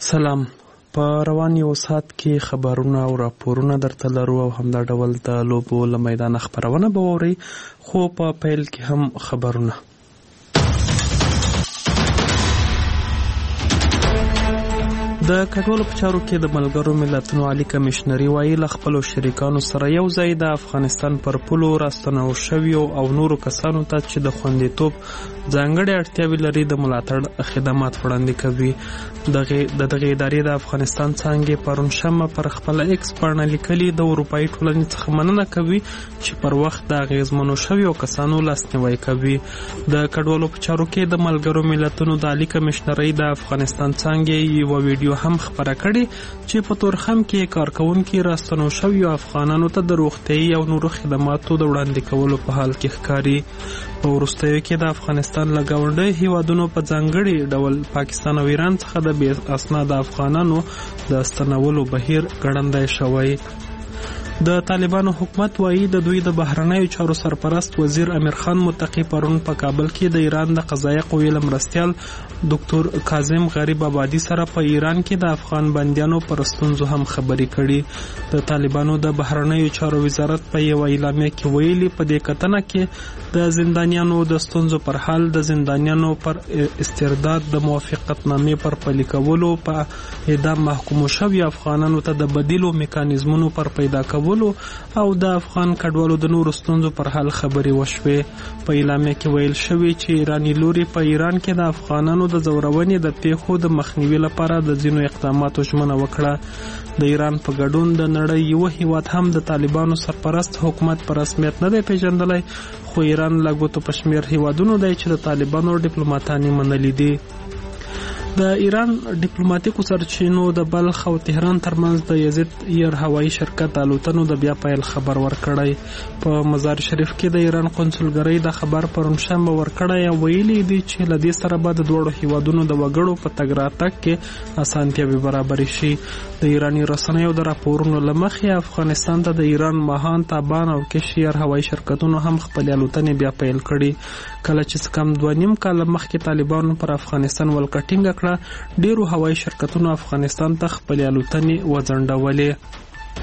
سلام. په روان یو ساعت کې خبرونه او راپورونه درته لرو او همدا ډول د لوبو له میدانه خبرونه به واورئ، خو په پیل کې هم خبرونه. د کډوالو په چارو کې د ملګرو ملتونو عالی کمشنري وایي له خپلو شریکانو سره یو ځای د افغانستان پر پولو راستنو شویو او نورو کسانو ته چې د خوندیتوب ځانګړې اړتیاوې لري د ملاتړ خدمات وړاندې کوي. د دغې ادارې د افغانستان څانګې پرون شنبه پر خپله ایکس پاڼه لیکلي د اروپایي ټولنې څخه مننه کوي چې پر وخت د اغېزمنو شویو کسانو لاسنیوی کوي. د کډوالو په چارو کې د ملګرو ملتونو د عالی کمشنرۍ د افغانستان څانګې یوه ویډیو هم خبره کړې چې په تورخم کې کارکوونکي راستنو شویو افغانانو ته د روغتیايي او نورو خدماتو د وړاندې کولو په حال کې ښکاري. په وروستیو کې د افغانستان له ګاونډیو هیوادونو په ځانګړي ډول پاکستان او ایران څخه د بې اسناده افغانانو د ستنولو بهیر ګړندی شوی. د طالبانو حکومت وایي د دوی د بهرنیو چارو سرپرست وزیر امیر خان متقی پرون په کابل کې د ایران د قضایه قوې له مرستیال ډاکټر کاظم غریب آبادي سره په ایران کې د افغان بندیانو پر ستونزو هم خبرې کړي. د طالبانو د بهرنیو چارو وزارت په یوه اعلامیه کې ویلي په دې کتنه کې د زندانیانو د ستونزو پر حل، د زندانیانو پر استرداد، د موافقتنامې پر پلي کولو، په اعدام محکومو شوي افغانانو ته د بدیلو میکانیزمونو پر پیدا کولو او د افغان کډوالو د نورو ستونزو پر حل خبرې وشوې. په اعلامیه کې ویل شوي چې ایراني لوري په ایران کې د افغانانو د ځورونې د پیښو د مخنیوي لپاره د ځینو اقداماتو ژمنه وکړه. د ایران په ګډون د نړۍ یو هیواد هم د طالبانو سرپرست حکومت په رسمیت نه دی پیژندلی، خو ایران له ګوتو په شمېر هیوادونو دی چې د طالبانو ډیپلوماتان یې منلي دي. د ایران ډیپلوماتیکو سرچینو د بلخ او تهران ترمنځ د یزید ایر هوایي شرکت الوتنو د بیا پیل خبر ورکړی. په مزار شریف کې د ایران قونسلګرۍ د خبر پرون شنبه ورکړی او ویلي دي چې له دې سره به د دواړو هیوادونو د وګړو په تګ راتګ کې اسانتیاوې برابرې شي. د ایراني رسنیو د راپورونو له مخې افغانستان ته د ایران ماهان، تابان او کش ایر هوایي شرکتونو هم خپلې الوتنې بیا پیل کړي. کله چې کم 2.5 کاله مخکې طالبانو پر افغانستان ولکه ټینګه کړه، ډیرو هوایي شرکتونو افغانستان ته خپلې الوتنې وځنډولې.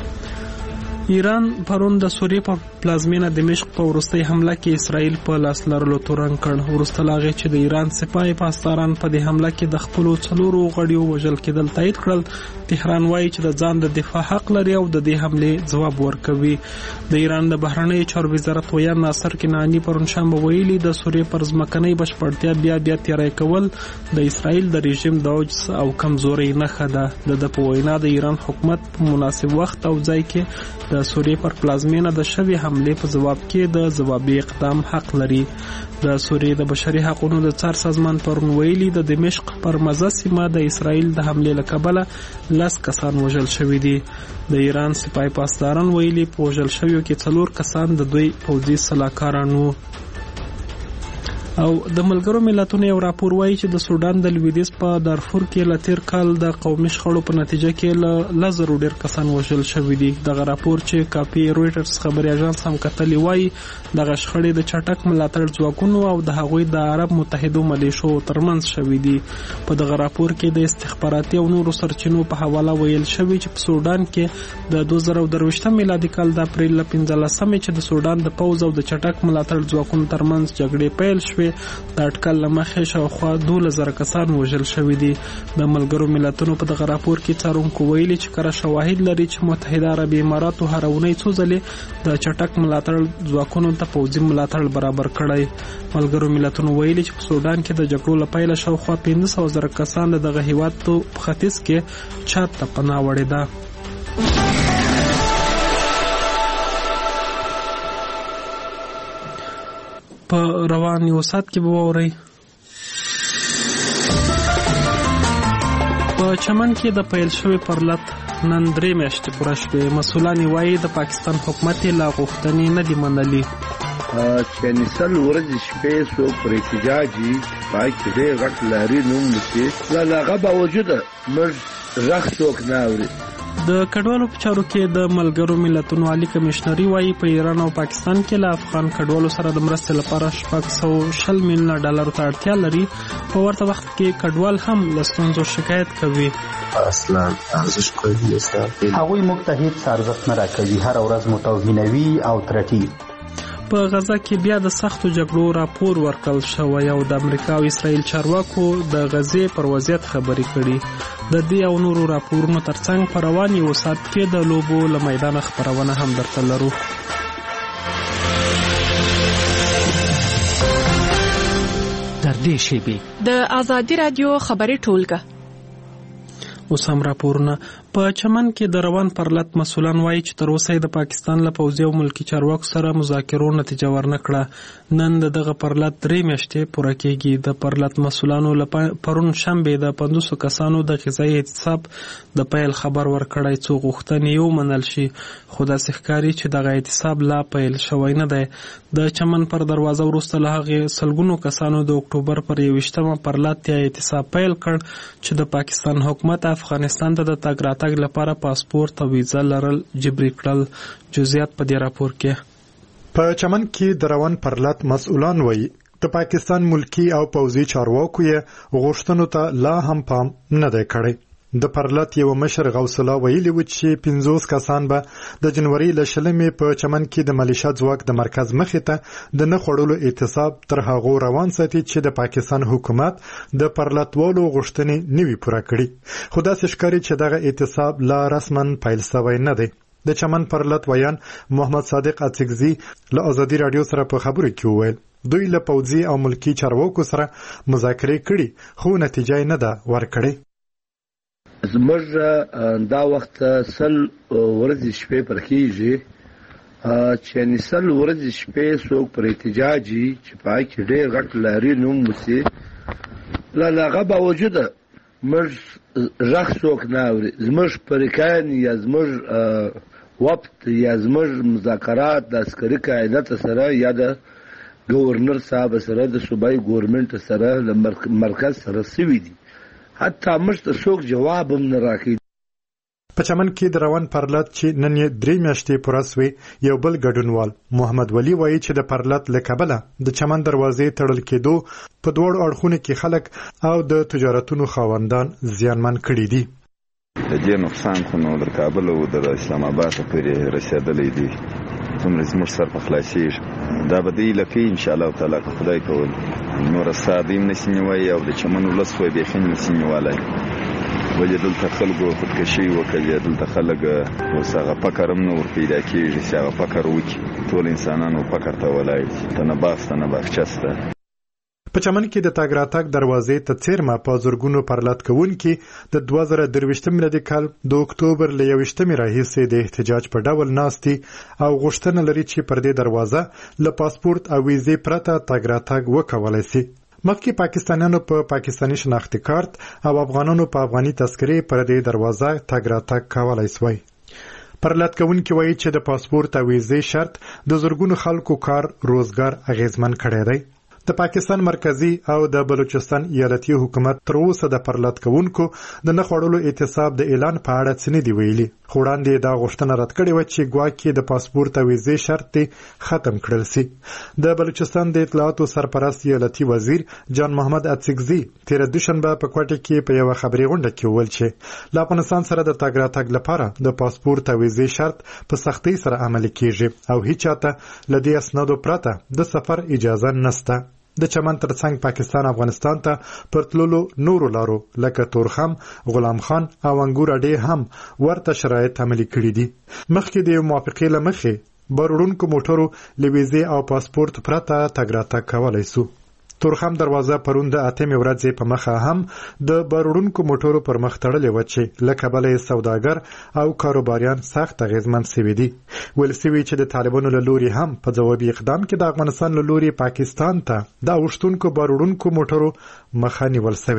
ایران پرون د سوریې په پلازمینه دمشق په وروستۍ حمله کې اسرائیل په لاس لرلو تورن کړ. وروسته له هغې چې د ایران سپاه پاسداران په دې حمله کې د خپلو 4 غړیو وژل کېدل تایید کړل، تهران وایي چې د ځان د دفاع حق لري او د دې حملې ځواب ورکوي. د ایران د بهرنیو چارو وزارت ویان ناصر کنعاني پرون شنبه ویلي د سوریې پر ځمکنۍ بشپړتیا بیا تیاری کول د اسرائیل د رژیم د عجز او کمزورۍ نښه ده. د په وینا د ایران حکومت په مناسب وخت او ځای کې د سوریې پر پلازمینه د شوې حملې په ځواب کې د ځوابي اقدام حق لري. د سوریې د بشري حقوقو د څار سازمان پرون ویلي د دمشق پر مزه سیمه د اسرائیل د حملې له کبله 10 کسان وژل شوي دي. د ایران سپاه پاسداران ویلي په وژل شویو کې 4 کسان د دوی پوځي سلاکاران وو. او د ملګرو ملتونو یو راپور وایي چې د سودان د لویدیځ په دارفور کې له تیر کال د قومي شخړو په نتیجه کې له 1000 ډیر کسان وژل شوي دي. دغه راپور چې کاپي رویټرز خبري اژانس هم کتلی وایي دغه شخړې د چټک ملاتړ ځواکونو او د هغوی د عرب متحدو ملیشو ترمنځ شوي دي. په دغه راپور کې د استخباراتي او نورو سرچینو په حواله ویل شوي چې په سودان کې د 2023 میلادي کال د اپریل 15 چې د سودان د پوځ او د چټک ملاتړ ځواکونو ترمنځ جګړې پیل شوې، د اټکل له مخې شاوخوا 12,000 کسان وژل شوي دي. د ملګرو ملتونو په دغه راپور کې څارونکو ویلي چې کره شواهد لري چې متحده عربي اماراتو هر اونۍ څو ځلې د چټک ملاتړ ځواکونو ته پوځي ملاتړ برابر کړی. ملګرو ملتونو ویلي چې په سودان کې د جګړو له پیله شاوخوا 500,000 کسان د دغه هیواد په ختیځ کې چاد ته پناه وړې ده. په روان یو ساعت کې به واورئ. په چمن کې د پیل شوی پرلت نن 3 میاشتې پوره شوې. مسؤلان وایي د پاکستان حکومت لا غوښتنې نه دي منلي. چې نسل ورځې شپې سو پر احتجاجي پای کې ډېر غټ لاري نوم لکې لا هغه باوجود موږ رخ څوک نه اوري. د کډوالو په چارو کې د ملګرو ملتونو عالی کمشنري وايي په ایران او پاکستان کې له افغان کډوالو سره د مرستې لپاره $620 میلیونه ته اړتیا لري. په ورته وخت کې کډوال هم له ستونزو شکایت کوي. اصلا ارزش کوي نشته. هغوی موږ ته هیڅ ارزښت نه راکوي، هر ورځ مو توهینوي او ترټي. په غزه کې بیا د سختو جګړو راپور ورکړل شوی او د امریکا او اسرائیل چارواکو د غزې پر وضعیت خبرې کړي. د دې او نورو راپورونو ترڅنګ په روان یو ساعت کې د لوبو له میدانه خبرونه هم درته لرو. در دې شیبې د آزادي رادیو خبري ټولګه. اوس هم راپورونه. په چمن کې د روان پرلط مسؤلان وایي چې تر اوسه د پاکستان له پوځي او ملکی چارواکو سره مذاکرو نتیجه ورنه کړه. نن دغه پرلط 3 میاشتې پوره کېږي. د پرلط مسؤلانو پرون شنبه د 500 کسانو د غذایي اعتصاب د پیل خبر ورکړی څو غوښتنې یو منل شي، خو داسې ښکاري چې دغه اعتصاب لا پیل شوی نه دی. د چمن پر دروازه وروسته له هغې سلګونو کسانو د اکتوبر پر 21 پرلط اعتصاب پیل کړ چې د پاکستان حکومت افغانستان ته د تګ راتګ لپاره پاسپورت او ویزا لرل جبري کړل. جزئیات په دې راپور کې. په چمن کې د روان پرلط مسؤلان وایي د پاکستان ملکی او پوځي چارواکو یې غوښتنو ته لا هم پام نه دی کړی. د پرلط یو مشر غوث الله ویلي و چې 50 کسان به د جنوري له 20 په چمن کې د ملیشیا ځواک د مرکز مخې ته د نه خوړلو اعتصاب تر هغو روان ساتي چې د پاکستان حکومت د پرلطوالو غوښتنې نوي پوره کړي. خو داسې ښکاري چې دغه اعتصاب لا رسما پیل شوی نه دی. د چمن پرلط ویان محمد صادق اڅکزي له آزادي رادیو سره په خبرو کې وویل دوی له پوځي او ملکی چارواکو سره مذاکرې کړي خو نتیجه نه ده ورکړې. زموږ دا وخت سل ورځې شپې پر کېږي چې سل ورځې شپې څوک پر احتجاجي چې پای کې ډېر غټ لاري نوم وسي له هغه باوجود موږ غږ څوک نه اوري. زموږ پریکان یا زموږ وفد یا زموږ مذاکرات د عسکري قیادت سره یا د گورنر صاحب سره د صوبایي ګورنمنت سره د مرکز سره سوي دي، حتی موږ ته څوک جواب هم نه راکوي. په چمن کې د روان پرلط چې نن یې 3 میاشتې پوره سوې یو بل ګډونوال محمد ولی وایي چې د پرلط له کبله د چمن دروازې تړل کېدو په دوړ اړخونو کې خلک او د تجارتونو خاوندان زیانمن کړي دي. د دې نقصان خو نو در کابل او د اسلام آباد پورې رسېدلی دی. څومره زموږ سر په خلاصېږي دا به دی لکه انشاءالله تعالی که خدای کول نور ساده هم نشي نیولی او د چمن ولس خو یې بیخي نشي نیولی. ولې دلته خلکو خودکشي وکړي، دلته خلک اوس هغه فکر هم نه ور پیدا کېږي چې هغه فکر وکړي. ټول انسانانو فکر ته ولاړ دي، ته نه باغ ته نه باغچه شته. په چمن کې د تګ راتګ دروازې ته څیرمه په زرګونو پرلط کوونکي د 2023 میلادي کال د اکتوبر له 21 راهیسې د احتجاج په ډول ناستي او غوښتنه لري چې پر دې دروازه له پاسپورت او ویزې پرته تګ راتګ وکولای شي. مخکې پاکستانیانو په پاکستاني شناختی کارت او افغانانو په افغاني تذکرې پر دې دروازه تګ راتګ کولای شوی. پرلط کوونکي وایي چې د پاسپورت او ویزې شرط د زرګونو خلکو کار روزګار اغیزمن کړی دی. د پاکستان مرکزی او د بلوچستان ایالتي حکومت تر اوسه د پرلط کوونکو د نه خوړلو اعتصاب د اعلان په اړه څه نه دی ویلي. خو وړاندې دا غوښتنه رد کړې وه چې ګواکې د پاسپورت او ویزې شرط ختم کړل سي. د بلوچستان د اطلاعاتو سرپرست ایالتي وزیر جان محمد اڅکزي تېره دوشنبه په کوټه کې په یوه خبري غونډه کې وویل چې له افغانستان سره د تګ راتګ لپاره د پاسپورت او ویزې شرط په سختۍ سره عملي کېږي او هیڅ چاته له دې اسنادو پرته د سفر اجازه نشته. د چمن ترڅنګ پاکستان افغانستان ته پر تللو نورو لارو لکه تورخم، غلام خان او انګور اډې هم ورته شرایط عملي کړي دي. مخکې د موافقې له مخې بارونکو موټرو له ویزې او پاسپورت پرته تګ راتګ کولی سو. تورخم دروازه پرون د 8 ورځې په مخه هم د بارونکو موټرو پر مخ تړلې و چې له کبله سوداګر او کاروباریان سخت اغیزمن شوي دي. ویل شوي چې د طالبانو له لوري هم په ځوابي اقدام کې د افغانستان له لوري پاکستان ته د اوښتونکو بارونکو موټرو مخه نیول شوې ده.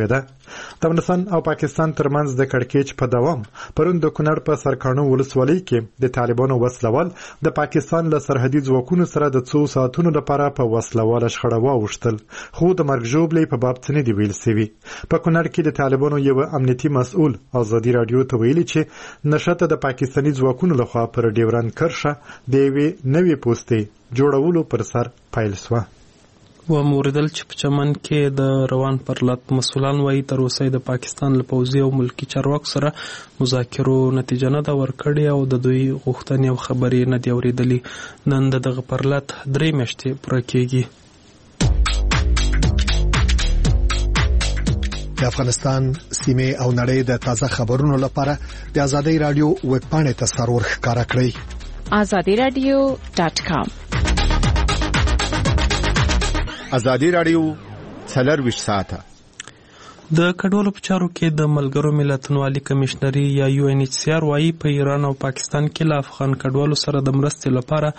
د افغانستان او پاکستان ترمنځ د کړکېچ په دوام پرون د کونړ په سرکانو ولسوالۍ کې د طالبانو وسلوال د پاکستان له سرحدي ځواکونو سره د څو ساعتونو لپاره په وسلواله شخړه واوښتل، خو د مرګ ژوبلې په باب څه نه دي ویل سوي. په کونړ کې د طالبانو یو امنیتي مسؤل ازادي راډیو ته ویلي چې نشته د پاکستاني ځواکونو لخوا پر ډیورند کرښه د یوې نوې پوستې جوړولو پر سر پیل شوه. وموردل چې په چمن کې د روان پرلط مسؤلان وایي تر اوسه د پاکستان له پوځي او ملکی چارواکو سره مذاکرو نتیجه نه ده ورکړې او د دوی غوښتنې او خبرې نه دي اورېدلې. نن دغه پرلط 3 میاشتې پوره کېږي. د افغانستان سیمې او نړۍ د تازه خبرونو لپاره د ازادي رادیو ویب پاڼې ته سرور ښکارا کړئ azadiradio.com. ازادي رادیو 24 ساعته. د کډوالو په چارو کې د ملګرو ملتونو عالی کمشنري یا UNHCR وايي په ایران او پاکستان کې له افغان کډوالو سره د مرستې لپاره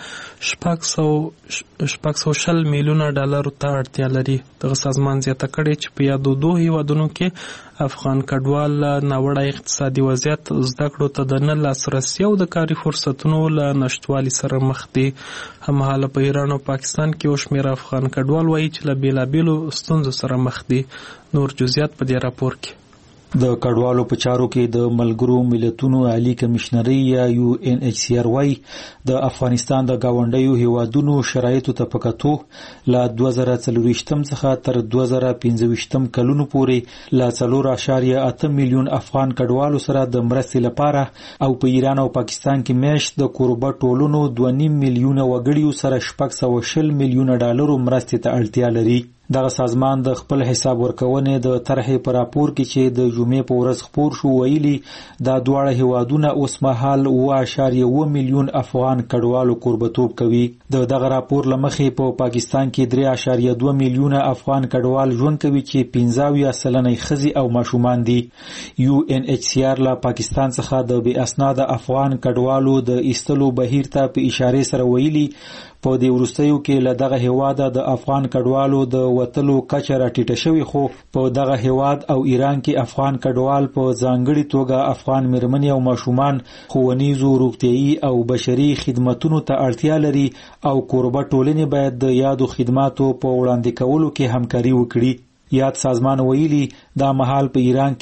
620 میلیونه ډالر ته اړتیا لري. دغه سازمان زیاته کړې چې په یادو دوه هیوادونو کې افغان کډوال ناوړه اقتصادي وضعیت، زده کړو ته د نه لاسرسي او د کاري فرصتونو له نشتوالي سره مخ دي. هماهاله په ایران او پاکستان کې یو شمېر افغان کډوال وايي چې له بېلابېلو ستونزو سره مخ دي. نور جزئیات په دې راپور کې. د کډوالو په چارو کې د ملګرو ملتونو عالی کمشنري یا UNHCR وايي د افغانستان د گاونډیو هیوادونو شرایطو ته په کتو له 2024 څخه تر 2025 کلونو پورې له 4.8 میلیون افغان کډوالو سره د مرستې لپاره او په ایران او پاکستان کې میاشت د کوربه ټولنو 2.5 میلیونه وګړیو سره 620 میلیونه ډالر مرستې ته اړتیا لري. دغه سازمان د خپل حساب ورکونې د طرحې په راپور کې چې د جمعې په ورځ خپور شو ویلي دا دواړه هیوادونه اوس مهال 1.1 میلیون افغان کډوالو کوربتوب کوي. دغه راپور لمخې په پاکستان کې 3.2 میلیونه افغان کډوال ژوند کوي چې 15% ښځې او ماشومان دي. UNHCR له پاکستان څخه د بې اسناده افغان کډوالو د ایستلو بهیر ته په اشاره سره ویلي په دې وروستیو کې له دغه هیواده د افغان کډوالو د وتلو کچه راټیټه شوې، خو په دغه هیواد او ایران کې افغان کډوال په ځانګړي توګه افغان مېرمنې او ماشومان ښوونیزو، روغتیایي او بشري خدماتو ته اړتیا لري او کوربه ټولنې باید د یادو خدماتو په وړاندې کولو کې همکاري وکړي. یاد سازمان ویلي دا مهال په ایران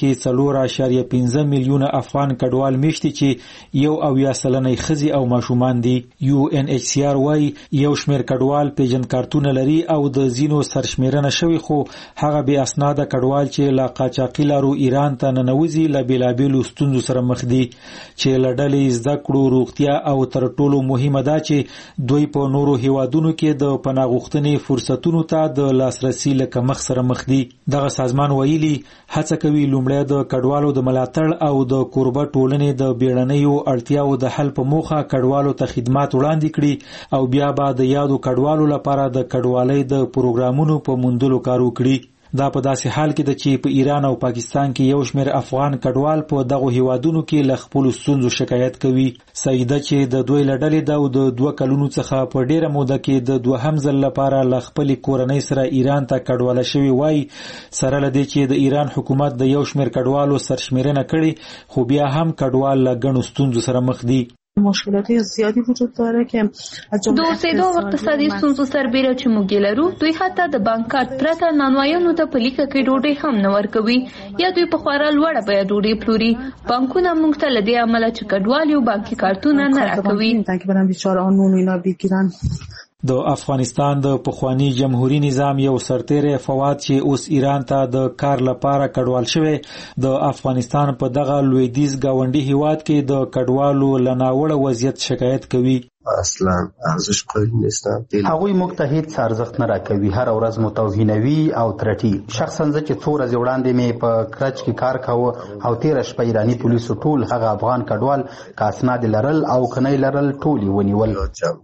کې 4.15 میلیونه افغان کډوال میشتي چې 1.7% ښځې او ماشومان دي. UNHCR وايي یو شمېر کډوال پیژند کارتونه لري او د ځینو سرشمېرنه شوی، خو هغه بې اسناده کډوال چې له قاچاقي لارو ایران ته ننوځي له بېلابېلو ستونزو سره مخ دي چې له ډلې زده کړو، روغتیا او تر ټولو مهمه ده چې دوی په نورو هیوادونو کې د پناه غوښتنې فرصتونو ته د لاسرسي له کمښت سره مخ دي. دغه سازمان ویلي هڅه کوي لومړی د کډوالو د ملاتړ او د کوربه ټولنې د بیړنیو اړتیاو د حل په موخه کډوالو ته خدمات وړاندې کړي او بیا به د یادو کډوالو لپاره د کډوالۍ د پروګرامونو په موندلو کار وکړي. دا په داسې حال کې ده چې په ایران او پاکستان کې یو شمېر افغان کډوال په دغو هیوادونو کې له خپلو ستونزو شکایت کوي. سعیده چې د دوی له ډلې ده او د 2 کلونو څخه په ډیره موده کې د 2م ځل لپاره له خپلې کورنۍ سره ایران ته کډواله شوي وایي سره له دې چې د ایران حکومت د یو شمېر کډوالو سرشمېرنه کړي، خو بیا هم کډوال له ګڼو ستونزو سره مخ دي. مشکلات زیادی وجود داره که از جمله اوسېدو او اقتصادي ستونزو سربېره چې موږ لرو، دوی حتی د بانک کارت پرته نانوایانو ته په لیکه کې ډوډۍ هم نه ورکوي یا دوی په خورا لوړه بیه ډوډۍ پلوري. بانکونه موږ ته له دې امله چې کډوال یو بانکي کارتونه نه راکوي تاکي برام بیچاره نون اینا بگیرن. د افغانستان د پخوانی جمهوریت نظام یو سرتیری فواد چې اوس ایران ته د کار لپاره کډوال شوی، د افغانستان په دغه لویدیځ گاونډي هیواد کې د کډوالو لناوړه وضعیت شکایت کوي. اصلا ارزش قائل نیستم. هغوی موږ ته هیڅ ارزښت نه راکوي، هر ورځ متوهینوي او ترټي. شخصا زه چې 2 ورځې وړاندې مې په کرچ کې کار کاوه او 13 شپه ایرانی پولیسو ټول هغه افغان کډوال که اسناد لرل او کنه لرل ټول ونیول.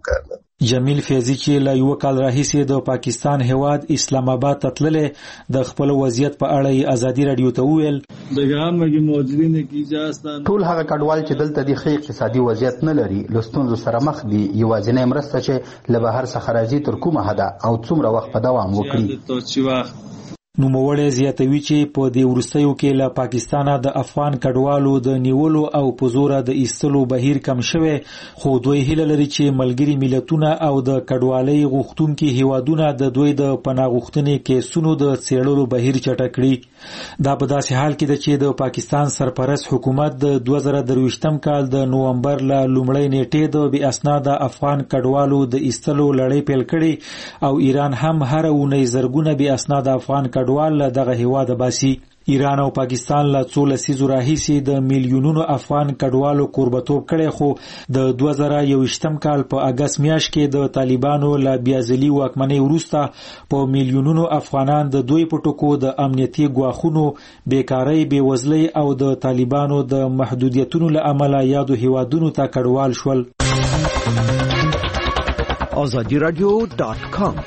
جمیل فیضی چې له یو کال راهیسې د پاکستان هیواد اسلام آباد ته تللی د خپل وضعیت په اړه یې ازادي راډیو ته وویل ټول هغه کډوال چې دلته د ښه اقتصادي وضعیت نه لري له ستونزو سره مخ دي. یوازینۍ مرسته چې له بهر څخه راځي تر کومه حده او څومره وخت په دوام وکړي. نوموړی زیاتوي چې په دې وروستیو کې له پاکستانه د افغان کډوالو د نیولو او په زوره د ایستلو بهیر کم شوی، خو دوی هیله لري چې ملګري ملتونه او د کډوالۍ غوښتونکي هیوادونه د دوی د پناه غوښتنې کیسونو د څېړلو بهیر چټک کړي. دا په داسې حال کې ده چې د پاکستان سرپرست حکومت د 2023م کال د نومبر له لومړۍ نیټې د بې اسناده افغان کډوالو د ایستلو لړۍ پیل کړي او ایران هم هر اونۍ زرګونه بې اسناده افغان کډوال له دغه هیواده باسي. ایران او پاکستان له څو لسیزو راهیسې د میلیونونو افغان کډوالو کوربتوب کړی، خو د 2021م کال په اګست میاشت کې د طالبانو له بیازلي واکمنۍ وروسته په میلیونونو افغانان د دوی په ټکو د امنیتي ګواښونو، بیکارۍ، بېوزلۍ او د طالبانو د محدودیتونو له امله یادو هیوادونو ته کډوال شول. azadiradio.com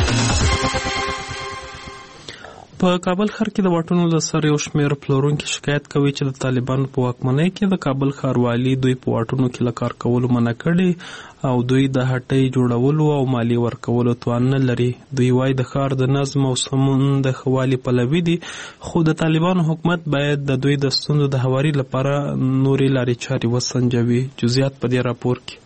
په کابل ښار کې د واټونو د سر یو شمېر پلورونکي شکایت کوي چې د طالبانو په واکمنۍ کې د کابل ښاروالي دوی په واټونو کې له کار کولو منع کړي او دوی د هټۍ جوړولو او مالیې ورکولو توان نه لري. دوی وایي د ښار د نظم او سمون د ښه والي پلوي دي، خو د طالبانو حکومت باید د دوی د ستونزو د هواري لپاره نورې لارې چارې وسنجوي. جزئیات په دې راپور کې.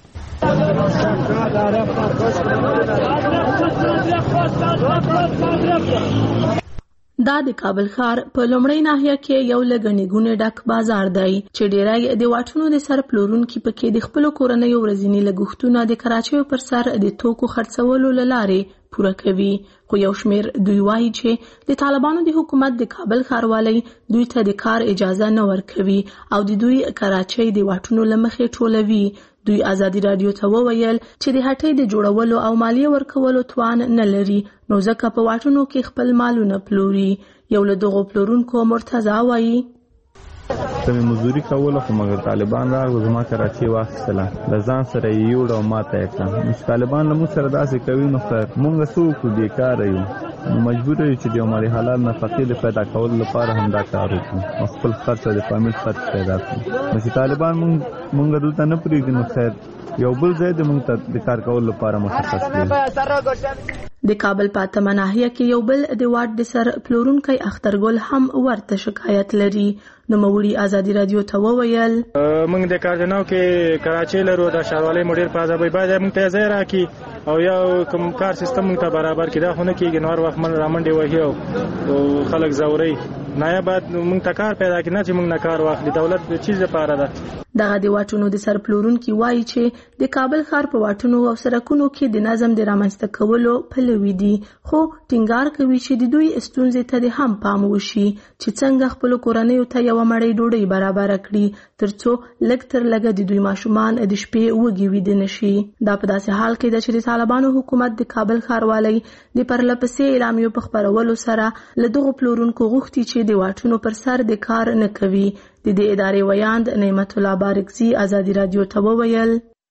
دا د کابل ښار په لومړی ناحیه کې یو له ګڼې ګوڼې ډک بازار دی چې ډیری د واټونو د سر پلورونکي پکې د خپلو کورنیو ورځني لګښتونه د کراچیو پر سر د توکو خرڅولو له لارې پوره کوي. خو یو شمیر دوی وایي چې د طالبانو د حکومت د کابل ښاروالۍ دوی ته د کار اجازه نه ورکوي او د دوی کراچۍ د واټونو له مخې ټولوي. دوی ازادي رادیو ته وویل چې د هټۍ د جوړولو او مالیې ورکولو توان نه لري، نو ځکه په واټونو کې خپل مالونه پلوري. یو له دغو پلورونکو مرتضی وایي ته مزدوري کوله خو مګر طالبان راغلل، زما کراچۍ واخیستله، له ځان سره یې یوړه او ماته یې کړه. نو طالبان له موږ سره داسې کوي نو خیر موږ څه وکړو، بیکاره یو، نو مجبور یو چې د یو مالي حلال نفقې د پیدا کولو لپاره هم دا کار وکړو او خپل خرڅ او د فامیل خرڅ پیدا کړو. نو چې طالبان موږ دلته نه پرېږدي نو خیر یو بل ځای د موږ ته د کار کولو لپاره مشخص کړي. د کابل په اتمه ناحیه کې یو بل د واټ د سر پلورونکی اخترګل هم ورته شکایت لري. نو موري ازادي رادیو ته وویل موږ د کارجناو کې کراچۍ لرو، د ښاروالۍ مدیر په ځای باید موږ ته ځای راکړي او یو کوم کار سیستم موږ ته برابر کړي. دا خو نه کېږي، نور وخت من رامنډې وهي او خلک زوري نه باید موږ ته کار پیدا کړي، نه چې موږ نه کار واخلي. دولت د چیز لپاره ده. دغه د واټونو د سر پلورونکي وایي چې د کابل ښار په واټونو او سړکونو کې د نظم د رامنځته کولو پلوي دي، خو ټینګار کوي چې د دوی ستونزې ته د هم پام وشي چې څنګه خپل کورنیو ته یو مړۍ ډوډۍ برابر کړي ترڅو لږ تر لږه د دوی ماشومان د شپې وږي ویده نشي. دا په داسې حال کې ده چې د طالبانو حکومت د کابل ښاروالۍ د پرلپسې اعلامیو په خپرولو سره له دغو پلورونکو غوښتي چې د واټونو پر سر د کار نه کوي. د دې ادارې ویاند نعمت الله بارکزي ازادي رادیو ته وویل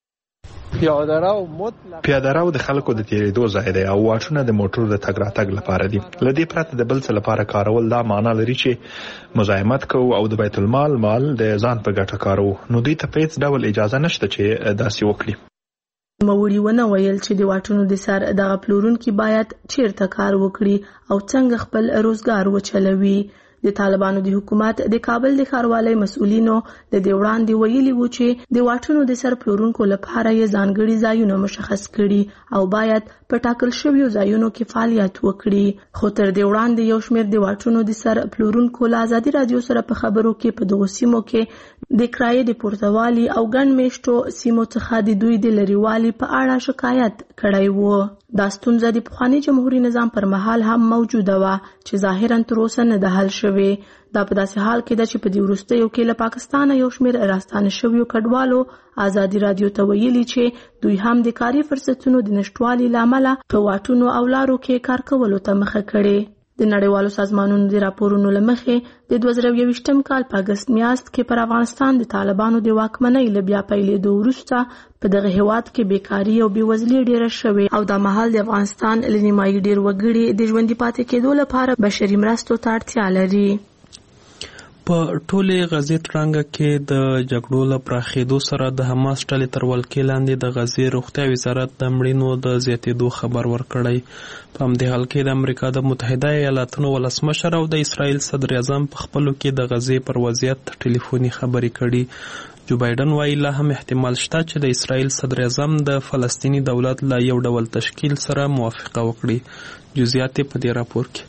پیاده رو د خلکو د تیریدو ځای دی او واټونه د موټرو د تګ راتګ لپاره دي. له دې پرته د بل څه لپاره کارول دا معنا لري چې مزاحمت کوو او د بیت المال مال د ځان په ګټه کارو، نو دوی ته په هیڅ ډول اجازه نشته چې داسې وکړي. موري ونه ویل چې د واټونو د سر دغه پلورونکي باید چیرته کار وکړي او څنګه خپل روزګار وچلوي. د طالبانو د حکومت د کابل د ښاروالۍ مسؤلینو د دې وړاندې ویلي وو چې د واټونو د سر پلورونکو لپاره یې ځانګړي ځایونه مشخص کړي او باید په ټاکل شویو ځایونو کې فعالیت وکړي. خو تر دې وړاندې یو شمېر د واټونو د سر پلورونکو له ازادي رادیو سره په خبرو کې په دغو سیمو کې د کرایې د پورتوالي او ګڼ میشتو سیمو څخه د دوی د لرېوالي په اړه شکایت کړی وو. دا ستونزه د پخواني جمهوریت نظام پر مهال هم موجوده وه چې ظاهرا تر اوسه نه ده حل شوې. دا په داسې حال کې ده چې په دې وروستیو کې له پاکستانه یو شمېر راستانه شویو کډوالو ازادي رادیو ته ویلي چې دوی هم د کاري فرصتونو د نشټوالي له امله په واټونو او لارو کې کار کولو ته مخه کړې. د نړیوالو سازمانونو د راپورونو له مخې د 2022م کال په اګست میاشت کې پر افغانستان د طالبانو د واکمنۍ له بیا پیلېدو وروسته په دغه هیواد کې بیکاري او بېوزلي ډېره شوې او دا مهال د افغانستان له نیمایي ډېر وګړي د ژوندي پاتې کېدو لپاره بشري مرستو ته اړتیا لري. په ټوله غزې تړانګه کې د جګړو له پراخېدو سره د حماس ډلې تر ولکې لاندې د غزې روغتیا وزارت د مړینو د زیاتېدو خبر ورکړی. په همدې حال کې د امریکا د متحده ایالاتونو ولسمشر او د اسرائیل صدر اعظم په خپلو کې د غزې پر وضعیت ټلیفوني خبرې کړي. جو بایډن وایي لا هم احتمال شته چې د اسرائیل صدر اعظم د فلسطینی دولت له یو ډول تشکیل سره موافقه وکړي. جزئیات په دې راپور کې.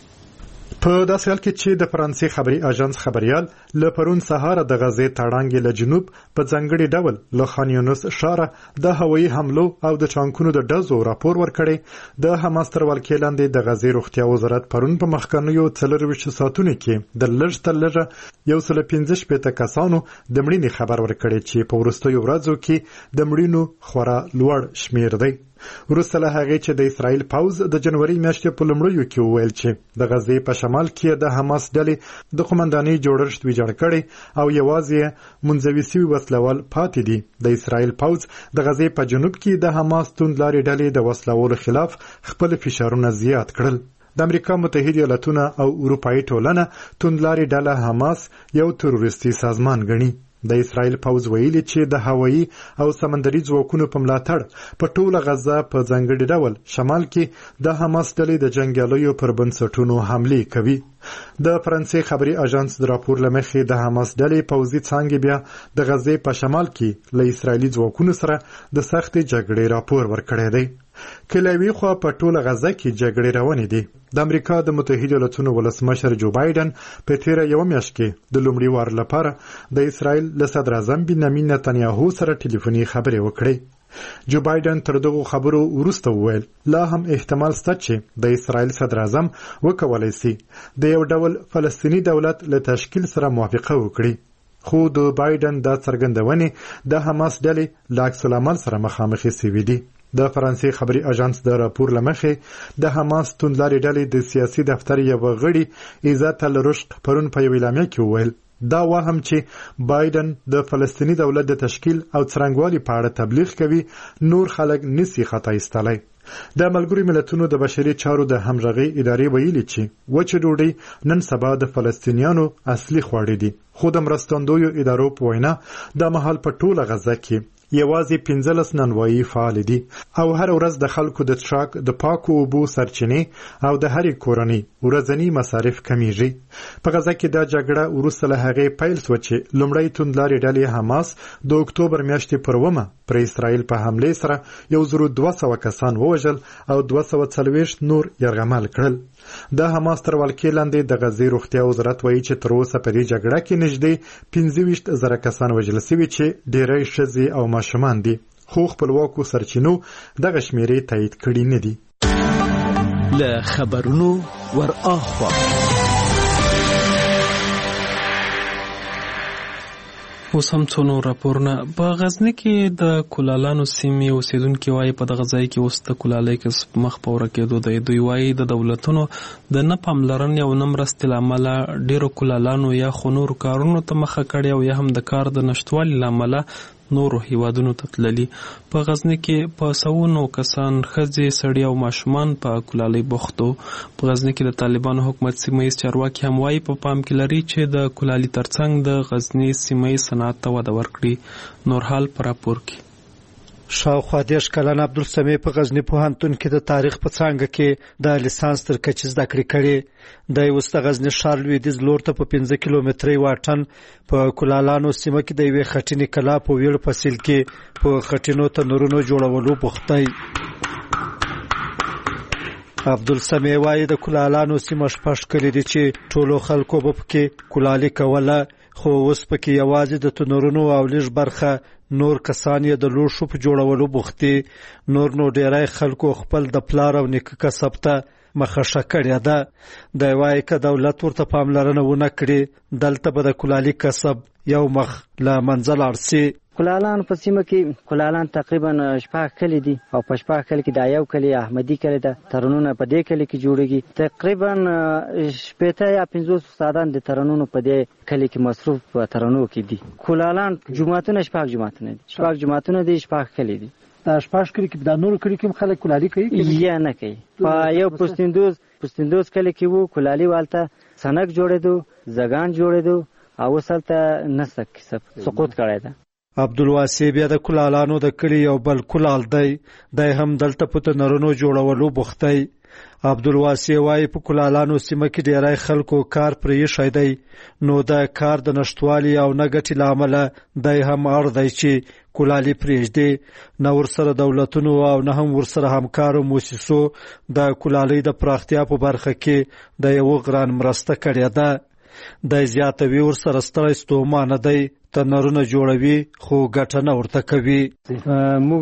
په داسې حال کې چې د فرانسې خبري اژانس خبريال له پرون سهار د غزې تړانګې له جنوب په ځنګړي ډول له خان یونس ښار د هوایي حملو او د ټانکونو د ډزو راپور ورکړي. د حماس تر ولکې لاندې د غزې روغتیا وزارت پرون په مخکنیو 24 ساعتونو کې د لږ تر لږه 115 کسانو د مړینې خبر ورکړي چې په وروستیو ورځو کې د مړینو خورا لوړ شمیر دی. وروسته له هغې چې د اسرائیل پوځ د جنوري میاشتې په لومړیو کې وویل چې د غزې په شمال کې د حماس ډلې د قومندانۍ جوړښت ویجاړ کړی او یوازې منځوي سوي وسلوال پاتې دي. د اسرائیل پوځ د غزې په جنوب کې د حماس توندلارې ډلې د وسلوالو خلاف خپل فشارونه زیات کړل. د امریکا متحده ایالاتونه او اروپایي ټولنه توندلارې ډله حماس یو تروریستي سازمان ګڼي. د اسرائیل پوځ ویلي چې د هوایي او سمندري ځواکونو په ملاتړ په ټوله غزه په ځانګړي ډول شمال کې د حماس ډلې د جنګیالیو پر بنسټونو حملې کوي. د فرانسې خبري اژانس د راپور له مخې د حماس ډلې پوځي څانګې بیا د غزې په شمال کې له اسرائیلي ځواکونو سره د سختې جګړې راپور ورکړی دی. کلوي خو په ټوله غزه کې جګړې روانې دي. د امریکا د متحده ایالاتونو ولسمشر جو بایډن په تیره یو میاشت کې د لومړي وار لپاره د اسرائیل له صدر اعظم بنیامین نتنیاهو سره ټلیفوني خبرې وکړې. جو بایډن تر دغو خبرو وروسته وویل لا هم احتمال شته چې د اسرائیل صدر اعظم وکولای شي د یو ډول فلسطینی دولت له تشکیل سره موافقه وکړي. خو د بایډن دا څرګندونې د حماس ډلې له عکس العمل سره مخامخ شوي دي. د فرانسې خبري اژانس د راپور له مخې د حماس توندلارې ډلې د سیاسي دفتر یو غړي عزت الرشق پرون په یو اعلامیه کې وویل دا وهم چې بایډن د فلسطینی دولت د تشکیل او څرنګوالي په اړه تبلیغ کوي نور خلک نسی خطا ایستلای. د ملګرو ملتونو د بشري چارو د همغږي ادارې ویلي چې وچه ډوډۍ نن سبا د فلسطینیانو اصلي خواړه دي. خو د مرستندویو ادارو په وینا د مهال په ټوله غزه کې یوازې 15 نانوایي فعال دي او هر ورځ د خلکو د څښاک د پاکو اوبو سرچینې او د هرې کورنۍ ورځنی مصارف کمیږي. په غزه کې دا جګړه وروسته له هغې پیل شوه چې لومړی توندلارې ډلې حماس د اکتوبر میاشتې پر 1 پر اسرائیل په حملې سره 1200 کسان ووژل او 240 نور یرغمل کړل. د حماس تر ولکې لاندې د غزې روغتیا وزارت وایي چې تر اوسه په دې جګړه کې نږدې 15,000 کسان وژل شوي چې ډېری ښځې او ماشومان دي. خو خپلواکو سرچینو دغه شمیرې تایید کړي نه دي. له خبرونو ور اخوا اوس هم څو نور راپورونه. په غزني کې د کولالانو سیمې اوسیدونکي وایي په دغه ځای کې اوس د کولالۍ کسب مخ په ورکېدو دی. دوی وایي د دولتونو د نه پاملرنې او نه مرستې له امله ډېرو کولالانو یا خو نورو کارونو ته مخه کړې او یا هم د کار د نشتوالي له امله نورو هیوادونو ته تللي. په غزني کې په سوونو کسان ښځې سړي او ماشومان په کولالۍ بوختو. په غزني کې د طالبانو حکومت سیمهییز چارواکي هم وایي په پام کې لري چې د کولالي ترڅنګ د غزني سیمهییز صنعت ته وده ورکړي. نور حال په راپور کې. شاوخوا 10 کلن عبدالسمیع په غزني پوهنتون کې د تاریخ په څانګه کې د لیسانس تر کچې زده کړې کړې. د اوس د غزني ښار لویدیځ لور ته په 15 کیلومترۍ واټن په کولالانو سیمه کې د یوې خټینې کلا په ویړ فصیل کې په خټینو تنورونو جوړولو بوختی. عبدالسمیع وایي د کولالانو سیمه شپږ کلي دي چې ټولو خلکو به پکې کولالي کوله خو اوس پکې یوازې د تنورونو او لږ برخه نور کسان یې د لوښو په جوړولو بوخت دي. نور نو ډیری خلکو خپل د پلار او نیکه کسب ته مخه کړې ده. دی وایي که دولت ورته پاملرنه ونه کړي دلته به د کولالي کسب یو مخ له منځه لاړ شي. کولالان په سیمه کې کولالان تقریبا 6 کلی دي او په 6 کلی کې دا یو کلی احمدي کلی ده. ترنونه په دې کلی کې جوړیږي. تقریبا 15 یا 15 استادان د ترنونو په دې کلی کې مصروف په ترنو کې دي. کولالان جمعهتونه 6 جمعهتونه دي. 6 جمعهتونه دي 6 کلی دي. دا 6 کلی کې د نور کلی کې خلک کولالي کوي یا نه کوي. په یو پستندوز کلی کې وو کولالي والته سنک جوړېدو زګان جوړېدو او وسلته نسک کسب سقوط کړی ده. عبدالواسع بیا د کلالانو د کلی یو بل کلال دی هم دلته په تنرونو جوړولو بوختی. عبدالواسع وایي په کلالانو سیمه کې ډیری خلکو کار پرې شوی دی نو د کار د نشټوالي او نه ګټې له امله دی هم اړ دی چې کلالي پرېږدي. نه ورسره دولتونو او نه هم ورسره همکارو موسسو د کلالۍ د پراختیا په برخه کې د یو غران مرسته کړې ده. د زیاتوي ورسره ستړی ستومانه دی تنرونه جوړوي خو ګټه نه ورته کوي. موږ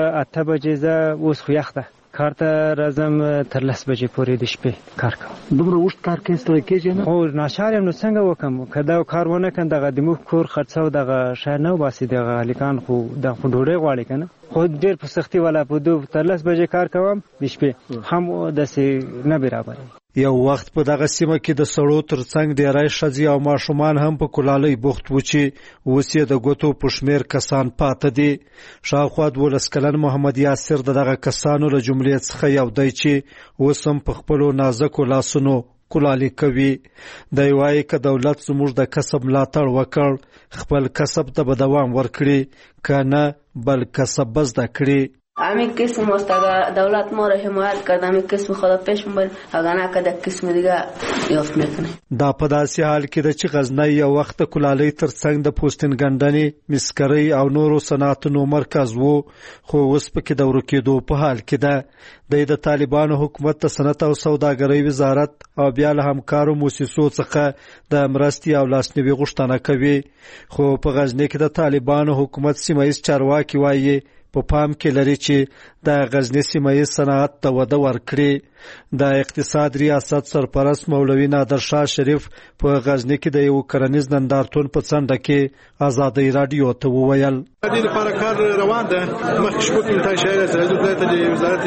8 بجې زه اوس خو یخ ده کار ته راځم تر 10 بجې پورې د شپې کار کوم. دومره وخت کار کوي ستړی کېږي نه؟ او ناشار یم نو څنګه وکم که دا کار ونه کړم دغه د موږ کور خرڅو دغه شی نه وباسي دغه هلکان خو د خو ډوډۍ غواړي که نه خو ډېر په سختي والا په تر 10 بجې کار کوم د شپې هم داسې نه برابر. یو وخت په دغه سیمه کې د سړو ترڅنګ ډیری ښځې او ماشومان هم په کلالۍ بوخت و چې اوس یې د ګوتو په شمېر کسان پاته دي. شاوخوا 12 کلن محمد یاسر دغه کسانو له جملې څخه یو دی چې اوس هم په خپلو نازکو لاسونو کلالي کوي. دی وایي که دولت زموږ د کسب ملاتړ وکړ خپل کسب ته به دوام ورکړي که نه بل کسب به زده کړي. همین قسم است دولت ما را حمایت کرد همین قسم خدا پیش میبرد اگر نه که قسم دیگه یافت میکنه. دا په داسې حال کې ده چې غزنی یو وخت د کلالۍ ترڅنګ د پوستین ګنډنې مسکرۍ او نورو صنعتونو مرکز و خو اوس پکې د ورکېدو په حال کې ده. د طالبانو حکومت د صنعت او سوداګرۍ وزارت او بیا له همکارو موسسو څخه د مرستې او لاسنیوي غوښتنه کوي خو په غزنی کې د طالبانو حکومت سیمه ییز چارواکي وایي په پام کې لري چې د غزنی سیمه ییز صنعت ته وده ورکړي. د اقتصاد ریاست سرپرست مولوي نادر شاه شریف په غزنی کې د یو کرنیز نندارتون په څنډه کې آزادۍ رادیو ته وویل د لپاره کار روان ده. مخکې شپږ کلونه شاید سرحدي ولایت د وزارت